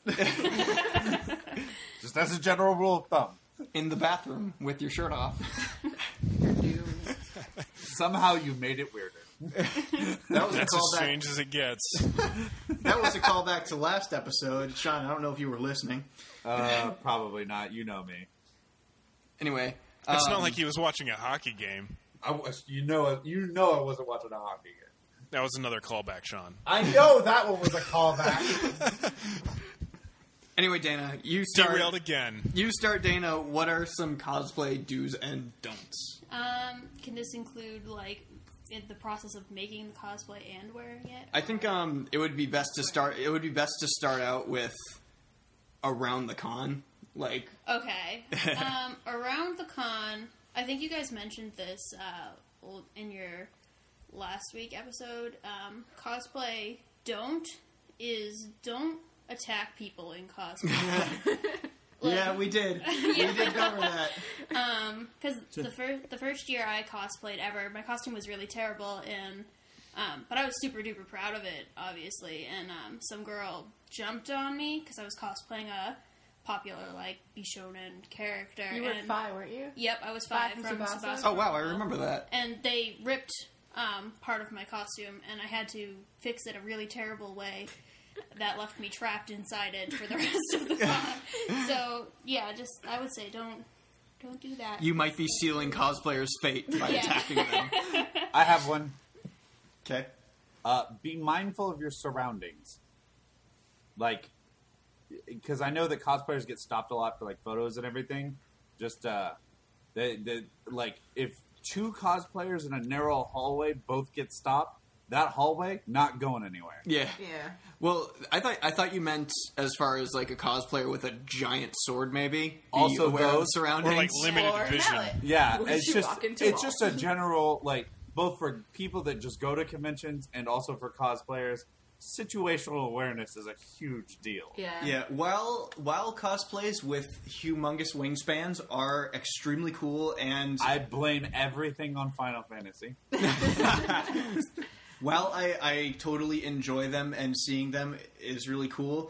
Just as a general rule of thumb. In the bathroom with your shirt off. Dude. Somehow you made it weirder. That was That's a as callback. strange as it gets. That was a callback to last episode. Sean, I don't know if you were listening. Probably not. You know me. Anyway, It's not like he was watching a hockey game. I was, you know I wasn't watching a hockey game. That was another callback, Sean. I know that one was a callback. Anyway, Dana, you start. Derailed again. You start, Dana. What are some cosplay do's and don'ts? Can this include like in the process of making the cosplay and wearing it? I think it would be best to start. It would be best to start out with around the con, like Okay. Around the con, I think you guys mentioned this in your last week episode. Cosplay don't attack people in cosplay. yeah, we did. We did cover that. Because the first year I cosplayed ever, my costume was really terrible, and but I was super duper proud of it, obviously. And some girl jumped on me because I was cosplaying a popular like Bishonen character. You were and 5, weren't you? Yep, I was 5 5 from from Tsubasa? Tsubasa. Oh wow, I remember that. And they ripped part of my costume, and I had to fix it a really terrible way that left me trapped inside it for the rest of the con. So yeah, just I would say don't do that. You might be sealing cosplayers' fate by Yeah. attacking them. I have one. Okay. Be mindful of your surroundings. Like, because I know that cosplayers get stopped a lot for like photos and everything. Just like if 2 cosplayers in a narrow hallway both get stopped, that hallway not going anywhere. Yeah. Yeah. Well, I thought you meant as far as like a cosplayer with a giant sword, maybe. Be Also aware of the those- surroundings. Or like limited Or vision. mallet. Yeah, Would it's you just walk into it's a just wall? a general like both for people that just go to conventions and also for cosplayers. Situational awareness is a huge deal. Yeah. Yeah, while cosplays with humongous wingspans are extremely cool, and I blame everything on Final Fantasy. while I totally enjoy them and seeing them is really cool,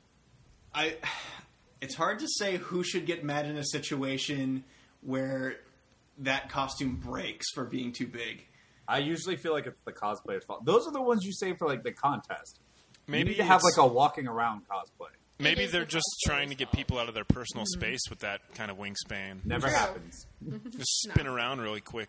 it's hard to say who should get mad in a situation where that costume breaks for being too big. I usually feel like it's the cosplayer's fault. Those are the ones you save for like the contest. Maybe you need to have it's- like a walking around cosplay. Maybe It is they're the just cosplayer's trying to get fault. people out of their personal space with that kind of wingspan. Never True. happens. Just spin around really quick.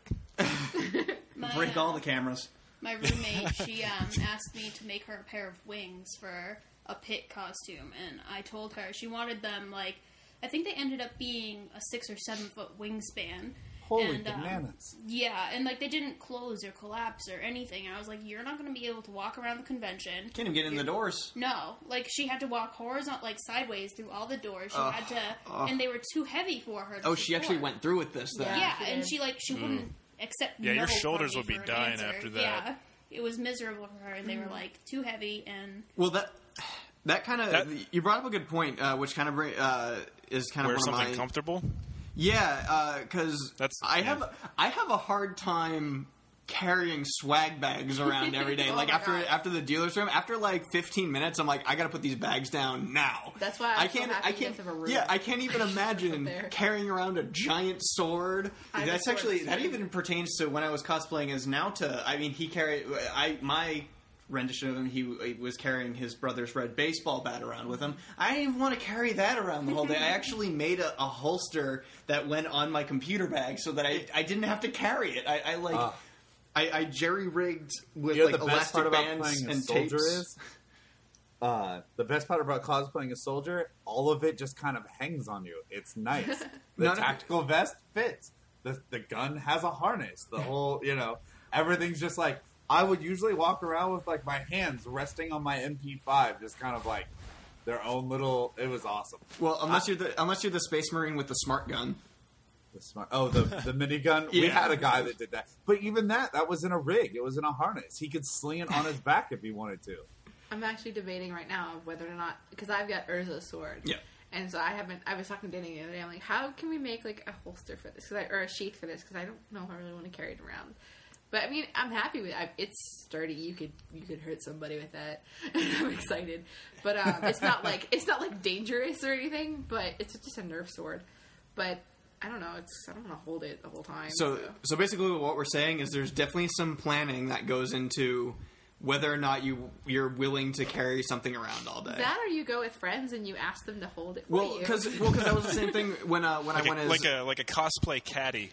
Break all the cameras. My roommate, she asked me to make her a pair of wings for a pit costume, and I told her she wanted them like, I think they ended up being a 6 or 7 foot wingspan. Holy and, bananas. Yeah, and like they didn't close or collapse or anything. And I was like, you're not going to be able to walk around the convention. Can't even get in the doors. No, like she had to walk horizontal, like sideways through all the doors. She had to, and they were too heavy for her. To She actually went through with this then. Yeah, she and did. she wouldn't accept. Yeah, no your shoulders from me would be for an dying answer. after that. Yeah, it was miserable for her, and they were like too heavy. And Well, that kind of you brought up a good point, which kind of is kind of Wear one something of my comfortable. Yeah, because That's- I have a hard time carrying swag bags around every day. Oh like my God. after the dealer's room, after like 15 minutes, I'm like, I gotta put these bags down now. That's why I'm so happy you guys have a room. Yeah, I can't even imagine there. carrying around a giant sword. I have a That's sword actually too. that even pertains to when I was cosplaying as Naota. I mean, he carried my rendition of him, he was carrying his brother's red baseball bat around with him. I didn't even want to carry that around the whole day. I actually made a holster that went on my computer bag so that I didn't have to carry it. I jerry-rigged with You know like the best part elastic about bands playing a and soldier tapes. is? The best part about cosplaying a soldier, all of it just kind of hangs on you. It's nice. The None of it- tactical vest fits. The gun has a harness. The whole, everything's just like, I would usually walk around with like my hands resting on my MP5, just kind of like their own little. It was awesome. Well, unless you're the Space Marine with the smart gun. The minigun. We Yeah. had a guy that did that, but even that was in a rig. It was in a harness. He could sling it on his back if he wanted to. I'm actually debating right now whether or not, because I've got Urza's sword. Yeah. And so I was talking to Danny the other day. I'm like, how can we make like a holster for this, or a sheath for this? Because I don't know if I really want to carry it around. But I mean, I'm happy with it. It's sturdy. You could hurt somebody with that. I'm excited. But it's not like dangerous or anything. But it's just a Nerf sword. But I don't know. I don't want to hold it the whole time. So basically, what we're saying is there's definitely some planning that goes into whether or not you're willing to carry something around all day. that, or you go with friends and you ask them to hold it for Well, you. because that was the same thing when I went as like a cosplay caddy.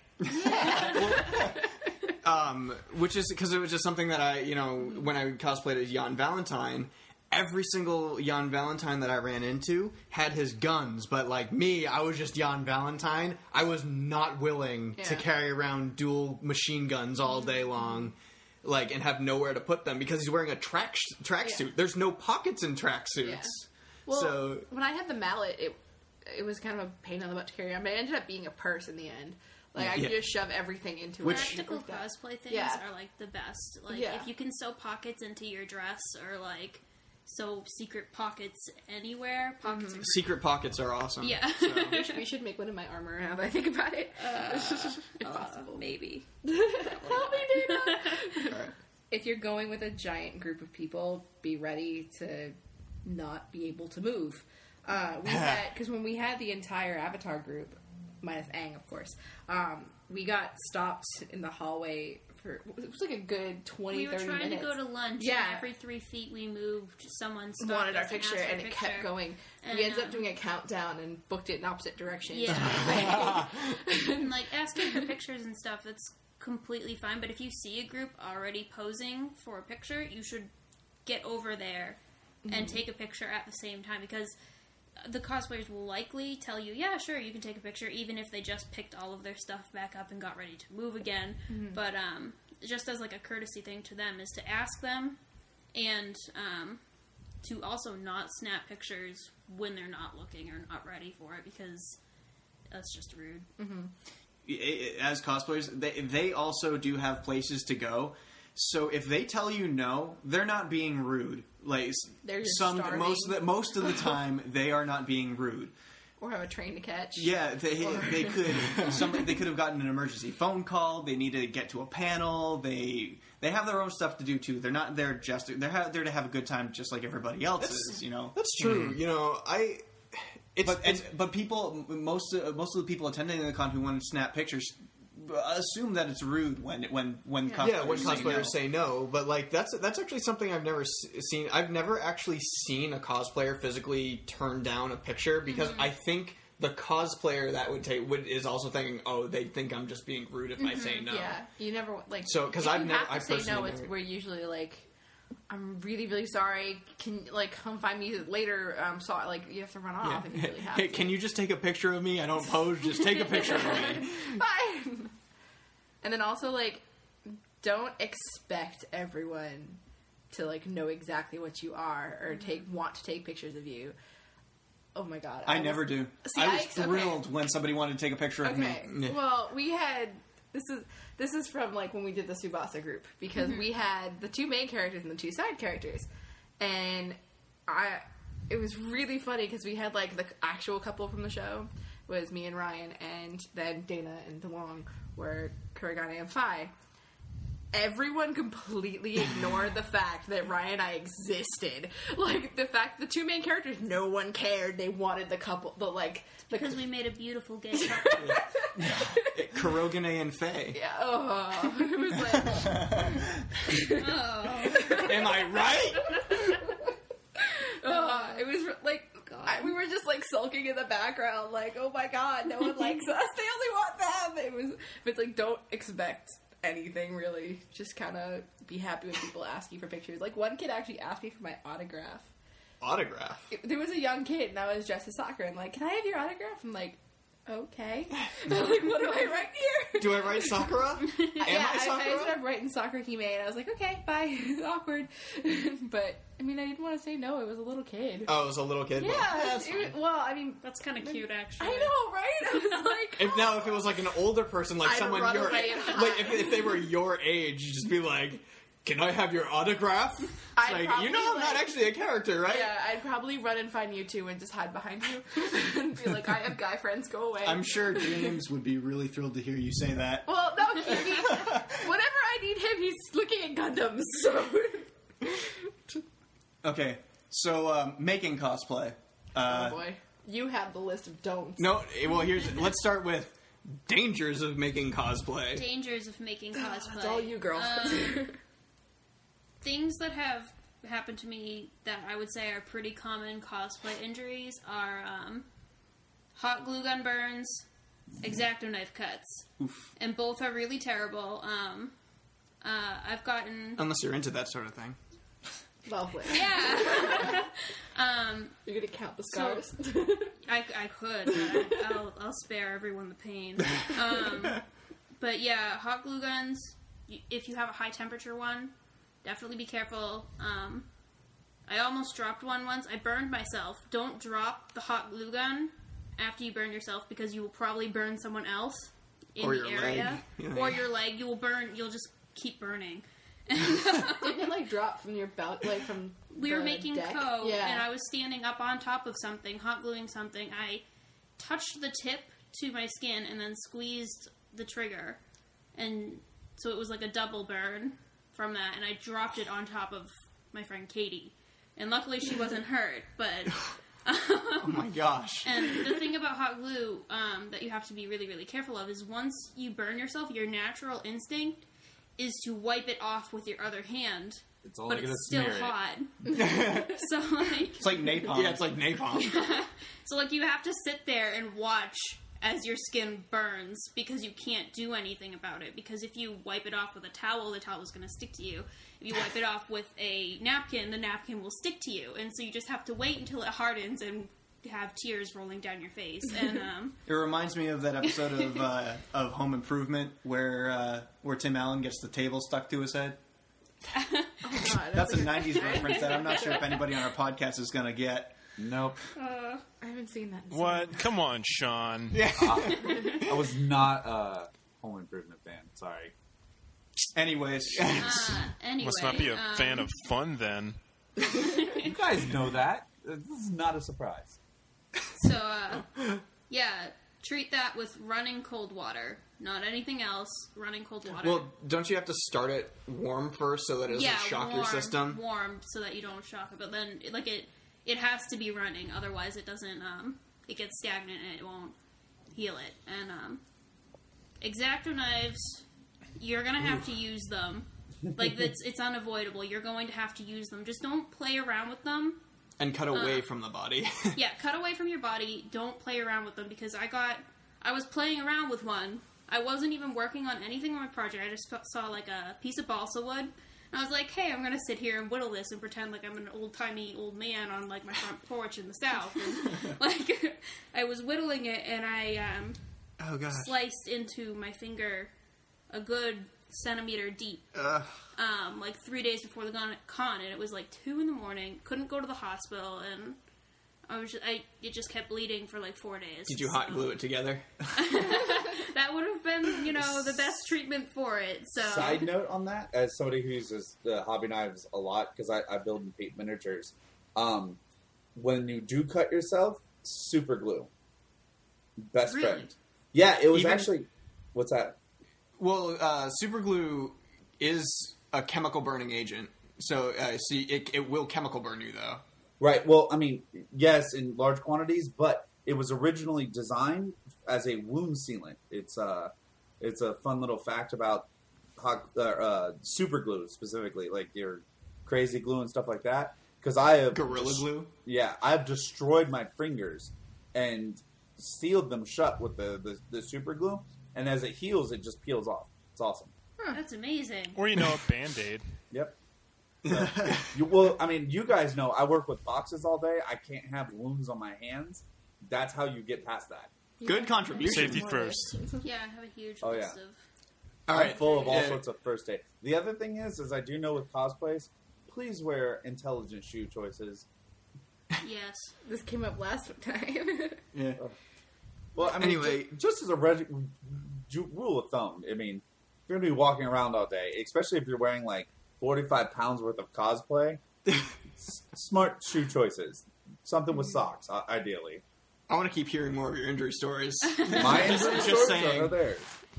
which is because it was just something that I when I cosplayed as Jan Valentine. Every single Jan Valentine that I ran into had his guns, but like me, I was just Jan Valentine. I was not willing to Yeah. carry around dual machine guns all day long, and have nowhere to put them because he's wearing a tracksuit. Yeah. There's no pockets in tracksuits. Yeah. Well, So when I had the mallet, it was kind of a pain in the butt to carry on, but it ended up being a purse in the end. Like I could Yeah. just shove everything into Which- it. practical cosplay things Yeah. are like the best. Like Yeah. if you can sew pockets into your dress or like sew secret pockets anywhere, pockets are secret pockets are awesome. Yeah. So- We should make one of my armor now that I think about it. If possible. maybe. Help me, Dana! If you're going with a giant group of people, be ready to not be able to move. Because when we had the entire Avatar group, minus Aang, of course, we got stopped in the hallway for, it was like a good 20, We were 30 trying minutes. to go to lunch, Yeah. and every 3 feet we moved, someone stopped Wanted our us and picture, asked for and a it kept picture. going. And, We ended up doing a countdown and booked it in opposite directions. Yeah. And like asking for pictures and stuff, that's completely fine. But if you see a group already posing for a picture, you should get over there and take a picture at the same time, because the cosplayers will likely tell you, yeah, sure, you can take a picture, even if they just picked all of their stuff back up and got ready to move again. But just as like a courtesy thing to them is to ask them, and to also not snap pictures when they're not looking or not ready for it, because that's just rude. As cosplayers, they also do have places to go. So if they tell you no, they're not being rude. Like They're just starving. most of the time, they are not being rude. Or have a train to catch. Yeah, they could have gotten an emergency phone call. They need to get to a panel. They have their own stuff to do too. They're not there they're there to have a good time, just like everybody else is. That's true. But people, most of the people attending the con who want to snap pictures assume that it's rude when cosplayers say no. But like that's actually something I've never seen. I've never actually seen a cosplayer physically turn down a picture, because I think the cosplayer that is also thinking, oh, they think I'm just being rude if I say no. Yeah, you never like. So, 'cause if I've you never- have to I say no, personally it's never- we're usually like, I'm really, really sorry. Can come find me later? So you have to run off if you really have Hey, to. can you just take a picture of me? I don't pose. Just take a picture of me. Fine. And then also don't expect everyone to know exactly what you are or want to take pictures of you. Oh my god! I never do. See, I was thrilled when somebody wanted to take a picture of me. Okay. Well, we had this is from when we did the Tsubasa group because we had the 2 main characters and the 2 side characters, and it was really funny because we had the actual couple from the show was me and Ryan, and then Dana and DeLong were Kurigane and Phi. Everyone completely ignored the fact that Ryan and I existed. The fact the 2 main characters, no one cared. They wanted the couple, Because we made a beautiful gay couple. Kurogane and Faye. Yeah, it was Am I right? it was we were just sulking in the background, oh my god, no one likes us. They only want them. It's don't expect anything really. Just kind of be happy when people ask you for pictures. One kid actually asked me for my autograph. Autograph? There was a young kid and I was dressed as Sakura and can I have your autograph? I'm okay. What do I write here? Do I write Sakura? Am I Sakura? I ended up writing Sakura Hime, and I was okay, bye. It's awkward. But, I didn't want to say no. It was a little kid. Oh, it was a little kid? Yeah. That's kind of cute, actually. I know, right? I was if it was an older person, I'd someone run your away and hide. if they were your age, you'd just be can I have your autograph? It's I'd probably, I'm not actually a character, right? Yeah, I'd probably run and find you 2 and just hide behind you. And be I have guy friends, go away. I'm sure James would be really thrilled to hear you say that. Well, no, whenever I need him, he's looking at Gundams, so... Okay, so making cosplay. Oh boy. You have the list of don'ts. No, well, let's start with dangers of making cosplay. Dangers of making cosplay. It's all you girls. Things that have happened to me that I would say are pretty common cosplay injuries are hot glue gun burns, X-Acto knife cuts. Oof. And both are really terrible. I've gotten... Unless you're into that sort of thing. Lovely. Yeah. You're gonna count the scars? I could, but I'll spare everyone the pain. But yeah, hot glue guns, if you have a high temperature one, definitely be careful. I almost dropped one once. I burned myself. Don't drop the hot glue gun after you burn yourself because you will probably burn someone else in Or the your area. leg. Yeah. Or your leg. You'll just keep burning. Didn't it drop from your belt, from we were making deck? code, Yeah. and I was standing up on top of something, hot gluing something. I touched the tip to my skin and then squeezed the trigger, and so it was a double burn from that, and I dropped it on top of my friend Katie. And luckily she wasn't hurt, but... Oh my gosh. And the thing about hot glue that you have to be really, really careful of is once you burn yourself, your natural instinct is to wipe it off with your other hand, It's only but gonna it's still smear it. hot. So, It's like napalm. Yeah, it's like napalm. So, you have to sit there and watch as your skin burns because you can't do anything about it. Because if you wipe it off with a towel, the towel is going to stick to you. If you wipe it off with a napkin, the napkin will stick to you. And so you just have to wait until it hardens and have tears rolling down your face. And It reminds me of that episode of Home Improvement where Tim Allen gets the table stuck to his head. Oh my god. That's a 90s reference that I'm not sure if anybody on our podcast is going to get. Nope. I haven't seen that. In What? Come on, Sean. I was not a Home Improvement fan. Sorry. Anyways, anyway. Must not be a fan of fun then. You guys know that. This is not a surprise. So, yeah, treat that with running cold water. Not anything else. Running cold water. Well, don't you have to start it warm first so that it doesn't shock your system? Warm so that you don't shock it. But then, it has to be running. Otherwise, it doesn't. It gets stagnant and it won't heal it. And X-Acto knives, you're gonna have to use them. It's unavoidable. You're going to have to use them. Just don't play around with them. And cut away from the body. Yeah, cut away from your body. Don't play around with them because I was playing around with one. I wasn't even working on anything on my project. I just saw a piece of balsa wood And I was like, hey, I'm gonna sit here and whittle this and pretend like I'm an old-timey old man on, like, my front porch in the South. And, like, I was whittling it, and I, Oh, God. sliced into my finger a good centimeter deep. Like 3 days before the con, and it was like 2 a.m. Couldn't go to the hospital, and it just kept bleeding for like 4 days. Did you hot glue it together? That would have been, the best treatment for it. So Side note on that, as somebody who uses the hobby knives a lot, because I build and paint miniatures, when you do cut yourself, super glue. Best Really? friend. Yeah, it was Even- actually... What's that? Well, super glue is a chemical burning agent, so it will chemical burn you, though. Right, well, I mean, yes, in large quantities, but it was originally designed as a wound sealant. It's a fun little fact about super glue, specifically, like your crazy glue and stuff like that. Because I have... Gorilla glue? Yeah, I've destroyed my fingers and sealed them shut with the super glue, and as it heals, it just peels off. It's awesome. that's amazing. Or, a Band-Aid. Yep. So, you guys know I work with boxes all day. I can't have wounds on my hands. That's how you get past that. Good contribution. Safety first. Yeah, I have a huge Oh, list yeah. of... All I'm right. full of all Yeah. sorts of first aid. The other thing is I do know with cosplays, please wear intelligent shoe choices. Yes. This came up last time. Yeah. Well, I mean, Anyway. just as a rule of thumb, I mean, if you're going to be walking around all day, especially if you're wearing like 45 pounds worth of cosplay, smart shoe choices. Something with socks, ideally. I want to keep hearing more of your injury stories. My injury just stories saying. are theirs.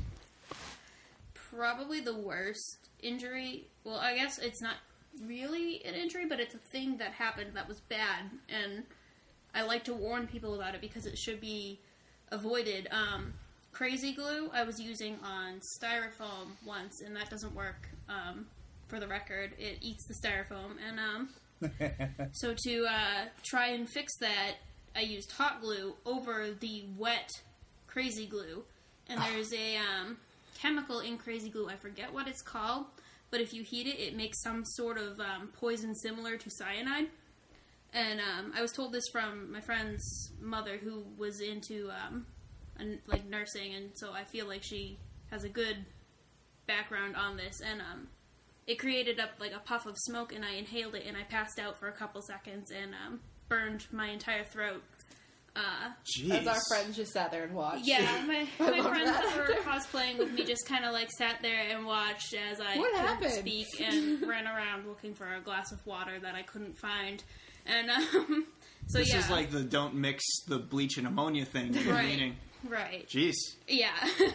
Probably the worst injury. Well, I guess it's not really an injury, but it's a thing that happened that was bad, and I like to warn people about it because it should be avoided. Crazy glue I was using on styrofoam once, and that doesn't work. For the record, it eats the styrofoam, and so to try and fix that, I used hot glue over the wet crazy glue, and there's a chemical in crazy glue. I forget what it's called, but if you heat it, it makes some sort of poison similar to cyanide. And I was told this from my friend's mother, who was into like nursing, and so I feel like she has a good background on this. And it created up like a puff of smoke, and I inhaled it, and I passed out for a couple seconds and burned my entire throat. As our friends just sat there and watched. Yeah, my love friends that. that were cosplaying with me just kind of like sat there and watched as I What couldn't happened? speak and ran around looking for a glass of water that I couldn't find. And so This yeah, is like the don't mix the bleach and ammonia thing that you're Right. meaning. right, Jeez. yeah.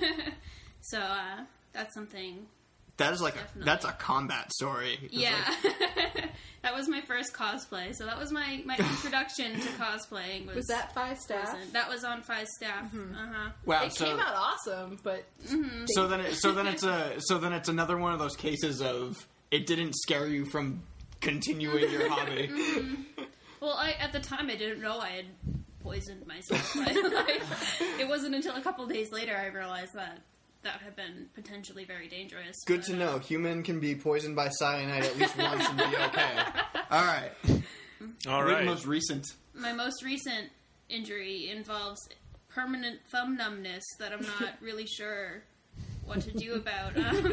So that's something. That is like Definitely. that's a combat story. It's Yeah, like- that was my first cosplay. So that was my introduction to cosplaying. Was that 5 staff? Poison. That was on 5 staff. wow. It came out awesome, but So then it's another one of those cases of it didn't scare you from continuing your hobby. Well, at the time I didn't know I had poisoned myself. Like, it wasn't until a couple days later I realized that had been potentially very dangerous. Good But, to know. Human can be poisoned by cyanide at least once and be okay. All right. All What are the right. most recent. My most recent injury involves permanent thumb numbness that I'm not really sure what to do about.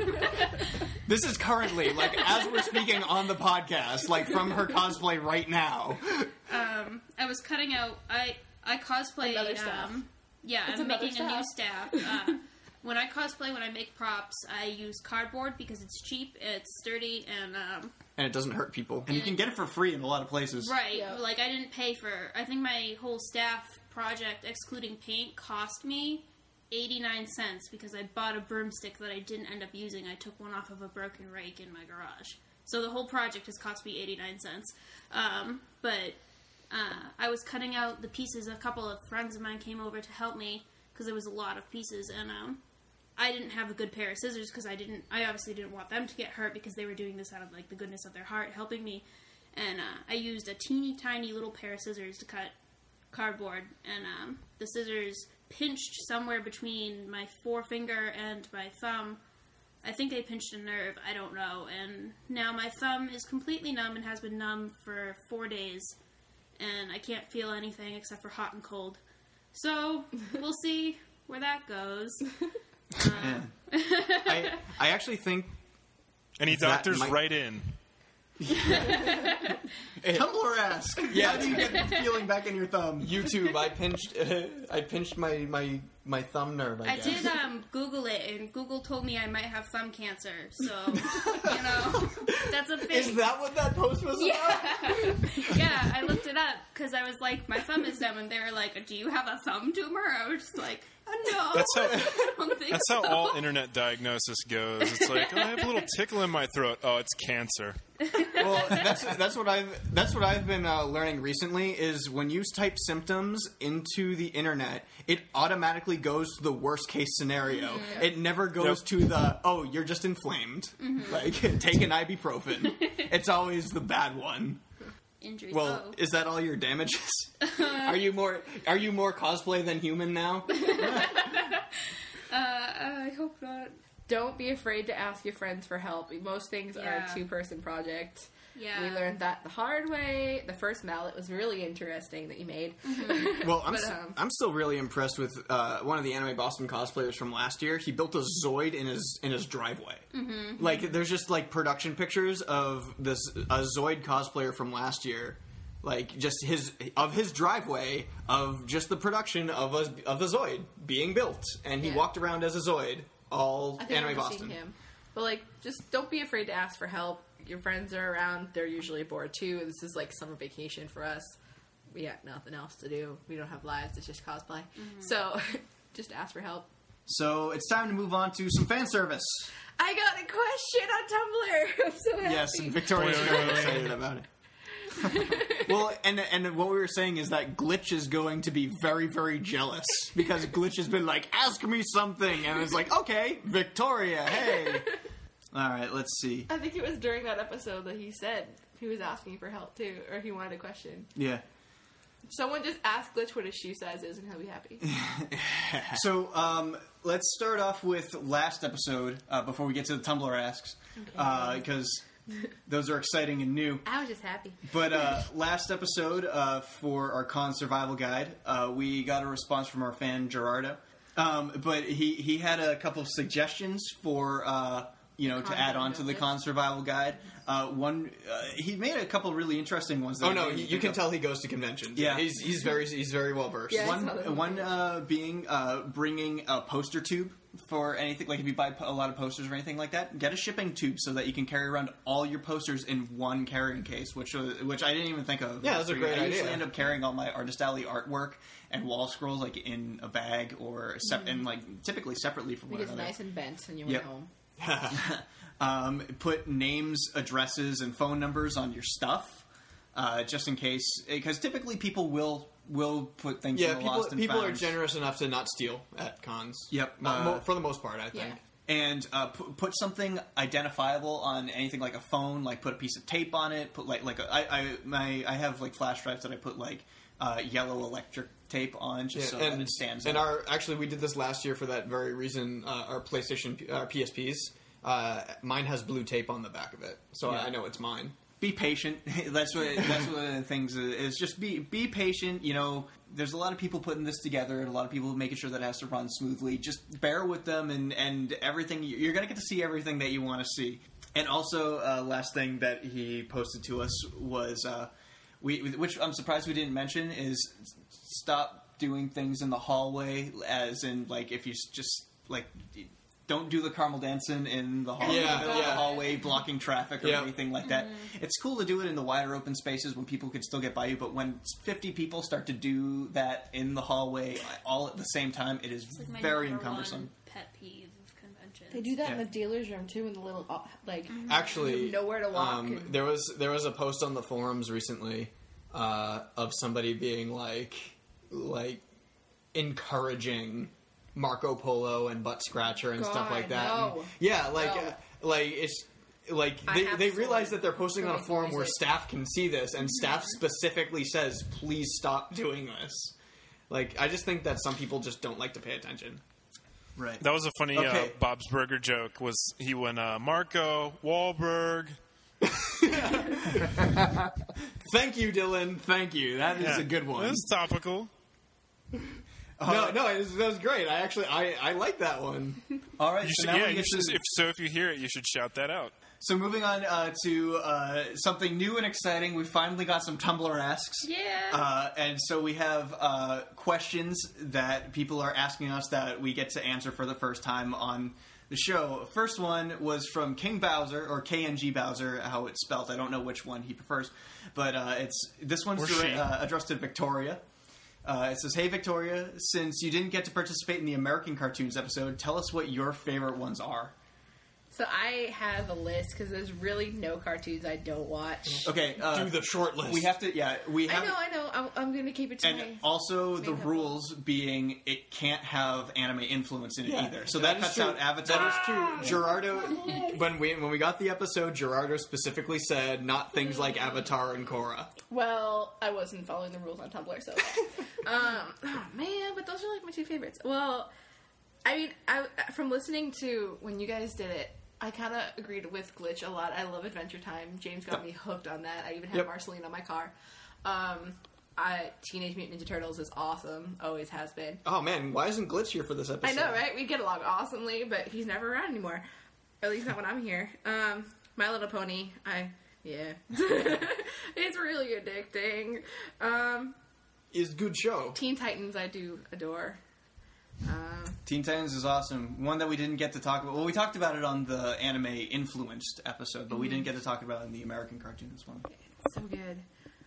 This is currently, like, as we're speaking on the podcast, like, from her cosplay right now. I was cutting out. I cosplay. Another staff. Yeah, It's I'm another making a new staff. When I cosplay, when I make props, I use cardboard because it's cheap, it's sturdy, and And it doesn't hurt people. And you can get it for free in a lot of places. right. Yeah. Like I didn't pay for. I think my whole staff project, excluding paint, cost me 89 cents because I bought a broomstick that I didn't end up using. I took one off of a broken rake in my garage. So the whole project has cost me 89 cents. But I was cutting out the pieces. A couple of friends of mine came over to help me because there was a lot of pieces, and I didn't have a good pair of scissors because I obviously didn't want them to get hurt because they were doing this out of like the goodness of their heart, helping me. And I used a teeny tiny little pair of scissors to cut cardboard, and the scissors pinched somewhere between my forefinger and my thumb, I think I pinched a nerve. I don't know. And now my thumb is completely numb and has been numb for 4 days. And I can't feel anything except for hot and cold. So, we'll see where that goes. I actually think Any That doctors, might- write in. Tumblr ask. Yeah. How do you get the feeling back in your thumb? YouTube. I pinched my thumb nerve. I I guess. did Google it, and Google told me I might have thumb cancer. So, you know, that's a thing. Is that what that post was about? Yeah, I looked it up because I was like, my thumb is numb, and they were like, "Do you have a thumb tumor?" I was just like, "No, That's how- I don't think That's so." how all internet diagnosis goes. It's like, oh, I have a little tickle in my throat. Oh, it's cancer. Well, that's what I've been learning recently is when you type symptoms into the internet, it automatically goes to the worst case scenario. It never goes Yep. to the you're just inflamed. Like take an ibuprofen. It's always the bad one. Injuries. Well, Oh. is that all your damages? Are you more cosplay than human now? I hope not. Don't be afraid to ask your friends for help. Most things are Yeah. a two-person project. Yeah. We learned that the hard way. The first mallet was really interesting that you made. Well, I'm still really impressed with one of the Anime Boston cosplayers from last year. He built a Zoid in his driveway. Like, there's just like production pictures of a Zoid cosplayer from last year, like just his driveway of just the production of the Zoid being built, and he Yeah. walked around as a Zoid all I think Anime I've Boston. seen him. But like, just don't be afraid to ask for help. Your friends are around. They're usually bored too. This is like summer vacation for us. We got nothing else to do. We don't have lives. It's just cosplay. So just ask for help. So it's time to move on to some fan service. I got a question on Tumblr. I'm so happy. Yes, and Victoria's very excited about it. Well, and what we were saying is that Glitch is going to be very, very jealous because Glitch has been like, ask me something, and it's like, okay, Victoria, hey. All right, let's see. I think it was during that episode that he said he was asking for help too, or he wanted a question. Yeah. Someone just ask Glitch what his shoe size is, and he'll be happy. So let's start off with last episode before we get to the Tumblr asks, because those are exciting and new. I was just happy. But last episode for our con survival guide, we got a response from our fan Gerardo. But he had a couple of suggestions for to add on to the con survival guide. One he made a couple really interesting ones. That Oh I no, didn't you think can of. tell he goes to conventions. Yeah. he's very well versed. Yeah. I saw that One being bringing a poster tube for anything, like if you buy a lot of posters or anything like that, get a shipping tube so that you can carry around all your posters in one carrying case, which I didn't even think of. Yeah, that's a great I usually idea. end up carrying all my Artist Alley artwork and wall scrolls like in a bag or and like typically separately from one Because another. nice and bent when you Yep. went home. Put names, addresses, and phone numbers on your stuff, just in case. Because typically people will put things in Yeah, the lost and people are founds. generous enough to not steal at cons. Yep. For the most part, I think. Yeah. And put something identifiable on anything like a phone. Like put a piece of tape on it. Put I have like flash drives that I put like yellow electric tape on just so that it stands and out. we did this last year for that very reason. Our PlayStation PSPs, mine has blue tape on the back of it, so Yeah. I know it's mine. Be patient. that's one of the things is just be patient. You know, there's a lot of people putting this together and a lot of people making sure that it has to run smoothly. Just bear with them and everything. You're gonna get to see everything that you want to see. And also, last thing that he posted to us was which I'm surprised we didn't mention is stop doing things in the hallway, as in like if you just like. Don't do the caramel dancing in the hallway, the hallway blocking traffic or anything like that. It's cool to do it in the wider open spaces when people can still get by you, but when 50 people start to do that in the hallway all at the same time, it is It's like my very number encumbersome. one pet peeve of conventions. They do that in Yeah. the dealer's room too, in the little like Actually, you have nowhere to walk. and- there was a post on the forums recently of somebody being like encouraging Marco Polo and Butt Scratcher and stuff like that. no. And, yeah, No. like it's like I have they so realize many- that they're posting so on a many forum where music. staff can see this, and staff specifically says, "Please stop doing this." Like, I just think that some people just don't like to pay attention. Right. That was a funny Okay. Bob's Burger joke. Was he went Marco Wahlberg? Thank you, Dylan. Thank you. That is a good one. It was topical. That was great. I like that one. All right. You So should, now yeah, we you get should, to- if you hear it, you should shout that out. So moving on to something new and exciting, we finally got some Tumblr asks. Yeah. And so we have questions that people are asking us that we get to answer for the first time on the show. First one was from King Bowser, or KNG Bowser, how it's spelled. I don't know which one he prefers. But this one's Or she. addressed to Victoria. It says, "Hey Victoria, since you didn't get to participate in the American Cartoons episode, tell us what your favorite ones are." So I have a list because there's really no cartoons I don't watch. Okay, Do the short list. we have to. Yeah, we have. I know. I'm going to keep it to And my... also the Main couple. rules being it can't have anime influence in it Yeah, either. So that that is cuts true. out Avatar. That is true. Gerardo, when we got the episode, Gerardo specifically said not things like Avatar and Korra. Well, I wasn't following the rules on Tumblr, so... oh, man, but those are, like, my two favorites. Well, I mean, from listening to when you guys did it, I kind of agreed with Glitch a lot. I love Adventure Time. James got me hooked on that. I even have Yep. Marceline on my car. Teenage Mutant Ninja Turtles is awesome. Always has been. Oh man, why isn't Glitch here for this episode? I know, right? We get along awesomely, but he's never around anymore. At least not when I'm here. My Little Pony, yeah. It's really addicting. Is good show. Teen Titans, I do adore. Teen Titans is awesome. One that we didn't get to talk about. Well, we talked about it on the anime influenced episode, but we didn't get to talk about it in the American Cartoons one. So good.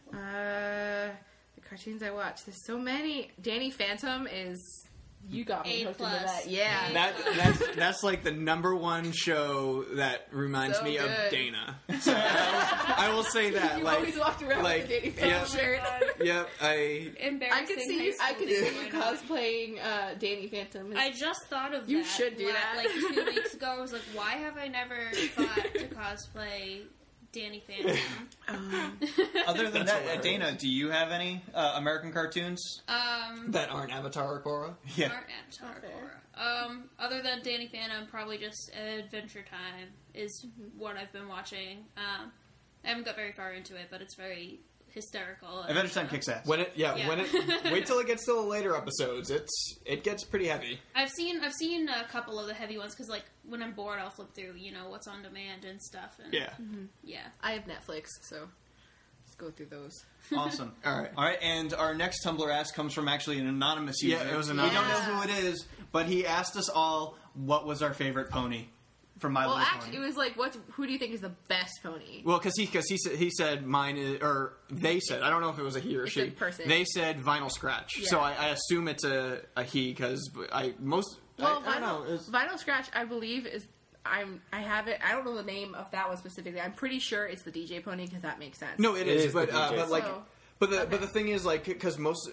The cartoons I watch, there's so many. Danny Phantom is... You got me A+. hooked into that. Yeah. That's like the number one show that reminds So me of good. Dana. So I will say that. You like, always walked around like, with a Danny Phantom yeah. shirt. Yep, Embarrassing. I could see you. I could see you high school. cosplaying Danny Phantom. I just thought of You that. should do that. Like 2 weeks ago, I was like, why have I never thought to cosplay Danny Phantom? Other than That's that, hilarious. Dana, do you have any American cartoons? that aren't Avatar or Korra. Yeah. Aren't Avatar Korra. Other than Danny Phantom, probably just Adventure Time is what I've been watching. I haven't got very far into it, but it's very hysterical. and, Adventure Time kicks ass. When it, Yeah. wait till it gets to the later episodes. It gets pretty heavy. I've seen a couple of the heavy ones because like when I'm bored, I'll flip through what's on demand and stuff. And, Yeah. yeah. I have Netflix, so let's go through those. Awesome. All right. All right, and our next Tumblr ask comes from actually an anonymous user. Yeah, it was We don't know anonymous. who it is, but he asked us all what was our favorite pony from My Well, Little actually, Pony. it was like, who do you think is the best pony? Well, because he said mine is, or they said, I don't know if it was a he or It's she. a person. They said Vinyl Scratch, Yeah. so I assume it's a he because I don't know. It's, Vinyl Scratch, I believe is. I have it. I don't know the name of that one specifically. I'm pretty sure it's the DJ pony because that makes sense. no, it It is, is the but DJ. but like, So, but the okay. but the thing is like because most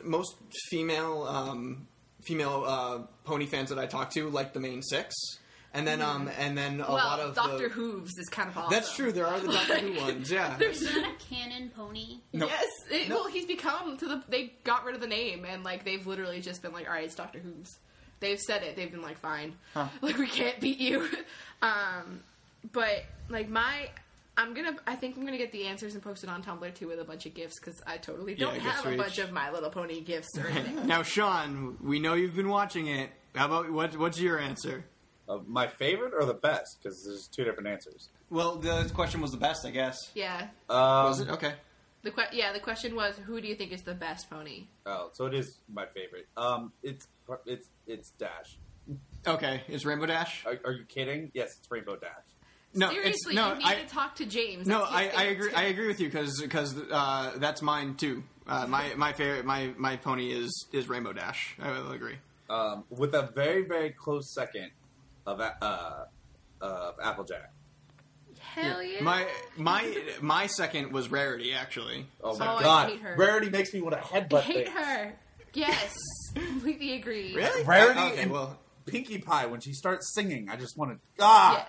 female pony fans that I talk to like the main six, and then a lot of Doctor Hooves is kind of awesome. That's true. There are the Doctor Who ones. Yeah. Is that a canon pony? No. Yes. Well, he's become they got rid of the name and like they've literally just been like, all right, it's Doctor Hooves. They've said it. They've been like, fine, like we can't beat you. But like I think I'm gonna get the answers and post it on Tumblr too with a bunch of gifts because I totally don't gifts have for a each. bunch of My Little Pony gifts or anything. Now, Sean, we know you've been watching it. How about what's your answer? My favorite or the best? Because there's two different answers. Well, the question was the best, I guess. Yeah. Was it okay? The question was, who do you think is the best pony? Oh, so it is my favorite. It's Dash. Okay, it's Rainbow Dash. Are you kidding? Yes, it's Rainbow Dash. No, Seriously, it's, no, you need I to talk to James. no, That's his I favorite agree. too. I agree with you because that's mine too. My favorite my pony is Rainbow Dash. I will agree. With a very, very close second of Applejack. Hell yeah. My second was Rarity actually. Oh my Oh, I god. hate her. Rarity makes me want to headbutt I hate things. her. Yes, completely agree. Really? Rarity Okay, and well, Pinkie Pie, when she starts singing, I just want to... Yeah.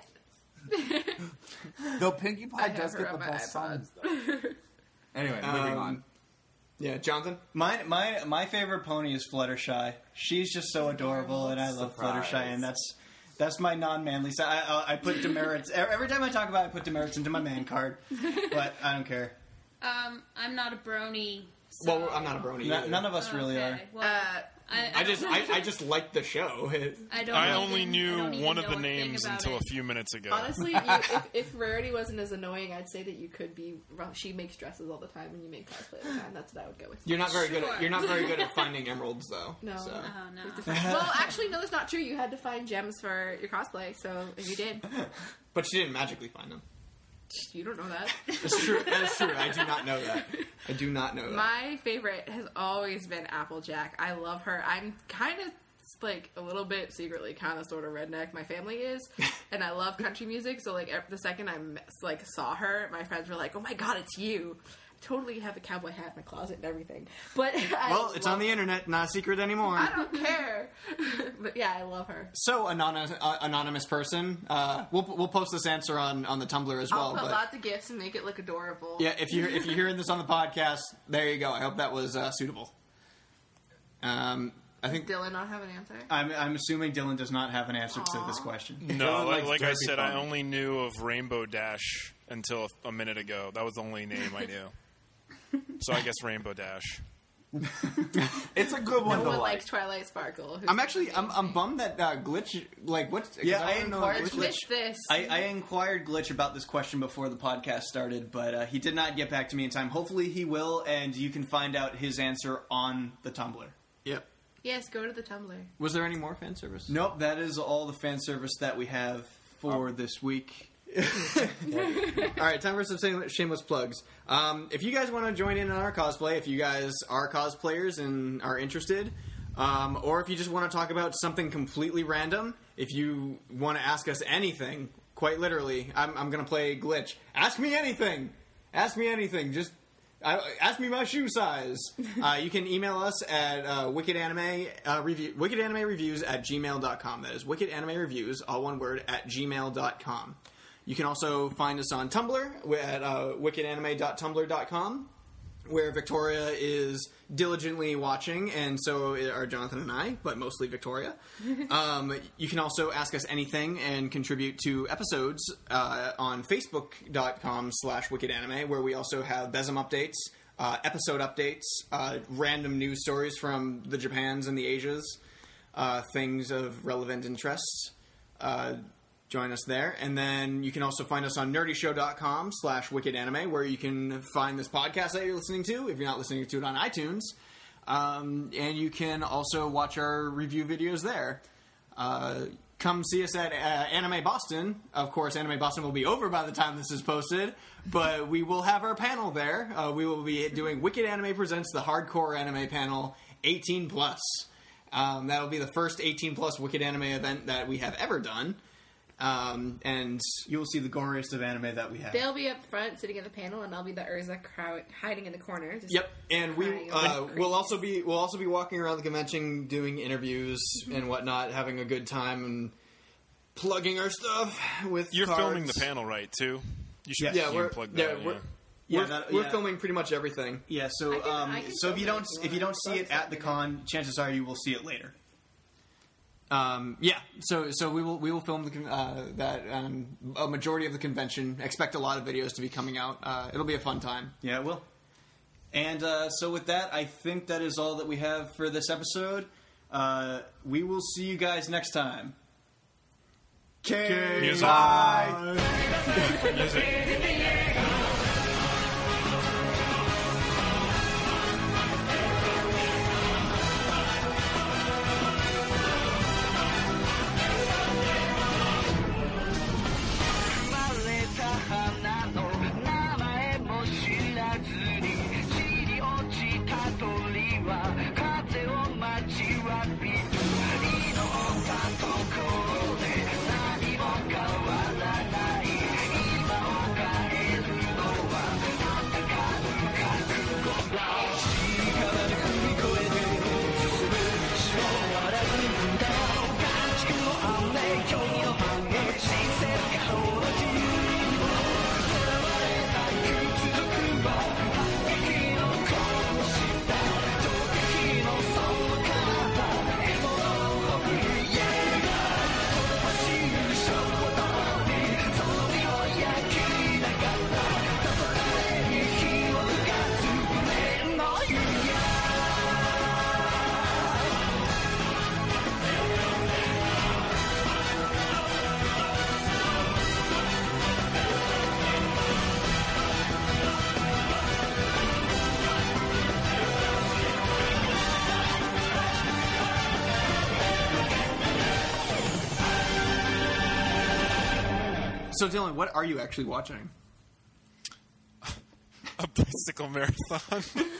Though Pinkie I Pie have does her get the on my best iPod. songs, though. Anyway, moving on. Yeah, Jonathan? My favorite pony is Fluttershy. She's just so adorable, and I love Surprise. Fluttershy, and that's my non-manly side. I put demerits every time I talk about it. I put demerits into my man card, but I don't care. I'm not a brony. So Well, I'm not a brony either. None of us really are. Well, I just like the show. I only knew one of the know a thing names about until it. a few minutes ago. Honestly, if Rarity wasn't as annoying, I'd say that you could be. She makes dresses all the time, and you make cosplay all the time. That's what I would go with. You're not very good. Sure. You're not very good at finding emeralds, though. No. So. Oh no. Well, actually, no, that's not true. You had to find gems for your cosplay, so you did. But she didn't magically find them. You don't know that. That's true. That's true. I do not know that. I do not know that. My favorite has always been Applejack. I love her. I'm kind of like a little bit secretly kind of sort of redneck. My family is, and I love country music. So like the second I saw her, my friends were like, "Oh my god, it's you!" Totally have a cowboy hat in my closet and everything. But Well, it's on the internet, not a secret anymore. I don't care. But yeah, I love her. So, anonymous person, we'll post this answer on the Tumblr as well. I'll put but lots of gifts and make it look adorable. yeah, if you're hearing this on the podcast, there you go. I hope that was suitable. I think Dylan not have an answer? I'm assuming Dylan does not have an answer to this question. No, Dylan likes like I Derpy said, I Pony. only knew of Rainbow Dash until a minute ago. That was the only name I knew. So I guess Rainbow Dash. It's a good one No to one like. likes Twilight Sparkle. I'm bummed that Glitch what's Yeah, I don't know inquired Glitch- Glitch this. I inquired Glitch about this question before the podcast started, but he did not get back to me in time. Hopefully he will, and you can find out his answer on the Tumblr. Yep. Yes, go to the Tumblr. Was there any more fan service? Nope, that is all the fan service that we have for this week. All right, time for some shameless plugs. If you guys want to join in on our cosplay, if you guys are cosplayers and are interested, or if you just want to talk about something completely random, if you want to ask us anything, quite literally, I'm going to play Glitch. Ask me anything. Ask me anything. Just ask me my shoe size. You can email us at wickedanimereviews@gmail.com. That is wickedanimereviews, all one word, @gmail.com. You can also find us on Tumblr at wickedanime.tumblr.com, where Victoria is diligently watching, and so are Jonathan and I, but mostly Victoria. You can also ask us anything and contribute to episodes on facebook.com/wickedanime, where we also have Besem updates, episode updates, random news stories from the Japans and the Asias, things of relevant interest. Join us there. And then you can also find us on nerdyshow.com/wickedanime, where you can find this podcast that you're listening to, if you're not listening to it on iTunes. And you can also watch our review videos there. Come see us at Anime Boston. Of course, Anime Boston will be over by the time this is posted, but we will have our panel there. We will be doing Wicked Anime Presents the Hardcore Anime Panel 18+. That'll be the first 18+ Wicked Anime event that we have ever done. And You will see the goriest of anime that we have. They'll be up front sitting at the panel, and I'll be the Urza hiding in the corner. Just yep, and crying over we'll also be walking around the convention, doing interviews and whatnot, having a good time and plugging our stuff with. You're cards. filming the panel, right? Too. You should Yeah, we're plug that. we're filming pretty much everything. Yeah, so I can so if you film don't it if you want. see it at the con, chances are you will see it later. So we will film that a majority of the convention. Expect a lot of videos to be coming out. It'll be a fun time. Yeah, it will. And so with that, I think that is all that we have for this episode. We will see you guys next time. Music. Bye. Music. 「 So Dylan, what are you actually watching? A bicycle marathon.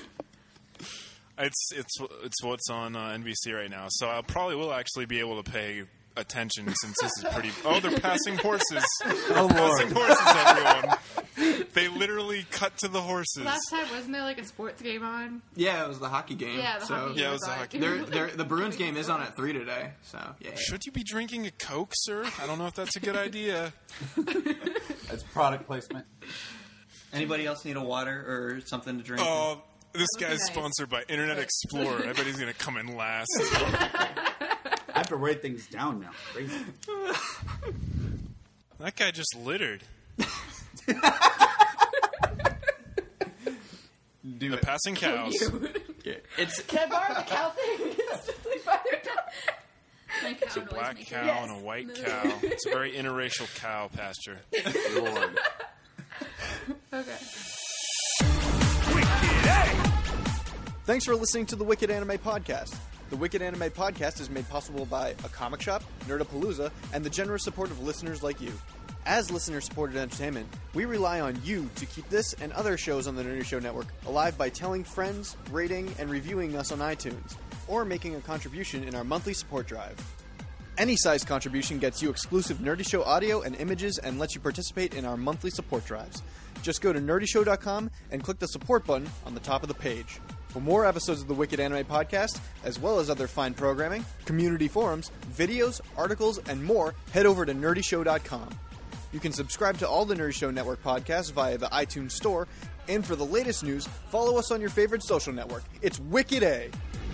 It's what's on NBC right now, so I probably will actually be able to pay attention since this is pretty. Oh, they're passing horses. Oh, Passing Lord. horses, everyone. They literally cut to the horses. Last time, wasn't there like a sports game on? Yeah, it was the hockey game. Yeah, the hockey game. Yeah, it was was the on. hockey The Bruins game is on at 3 today, so yeah. Should you be drinking a Coke, sir? I don't know if that's a good idea. It's product placement. Anybody else need a water or something to drink? Oh, this That would guy's be nice. sponsored by Internet Explorer. I bet he's going to come in last. I have to write things down now. Crazy. That guy just littered. Do The it. passing cows. It's Can I borrow the cow thing? It's just like My cow It's a noise black maker. cow Yes. and a white cow. It's a very interracial cow pasture. Lord. Okay. Thanks for listening to the Wicked Anime Podcast. The Wicked Anime Podcast is made possible by A Comic Shop, Nerdapalooza, and the generous support of listeners like you. As listener-supported entertainment, we rely on you to keep this and other shows on the Nerdy Show Network alive by telling friends, rating, and reviewing us on iTunes, or making a contribution in our monthly support drive. Any size contribution gets you exclusive Nerdy Show audio and images and lets you participate in our monthly support drives. Just go to nerdyshow.com and click the support button on the top of the page. For more episodes of the Wicked Anime Podcast, as well as other fine programming, community forums, videos, articles, and more, head over to nerdyshow.com. You can subscribe to all the Nerdy Show Network podcasts via the iTunes Store, and for the latest news, follow us on your favorite social network. It's Wicked A!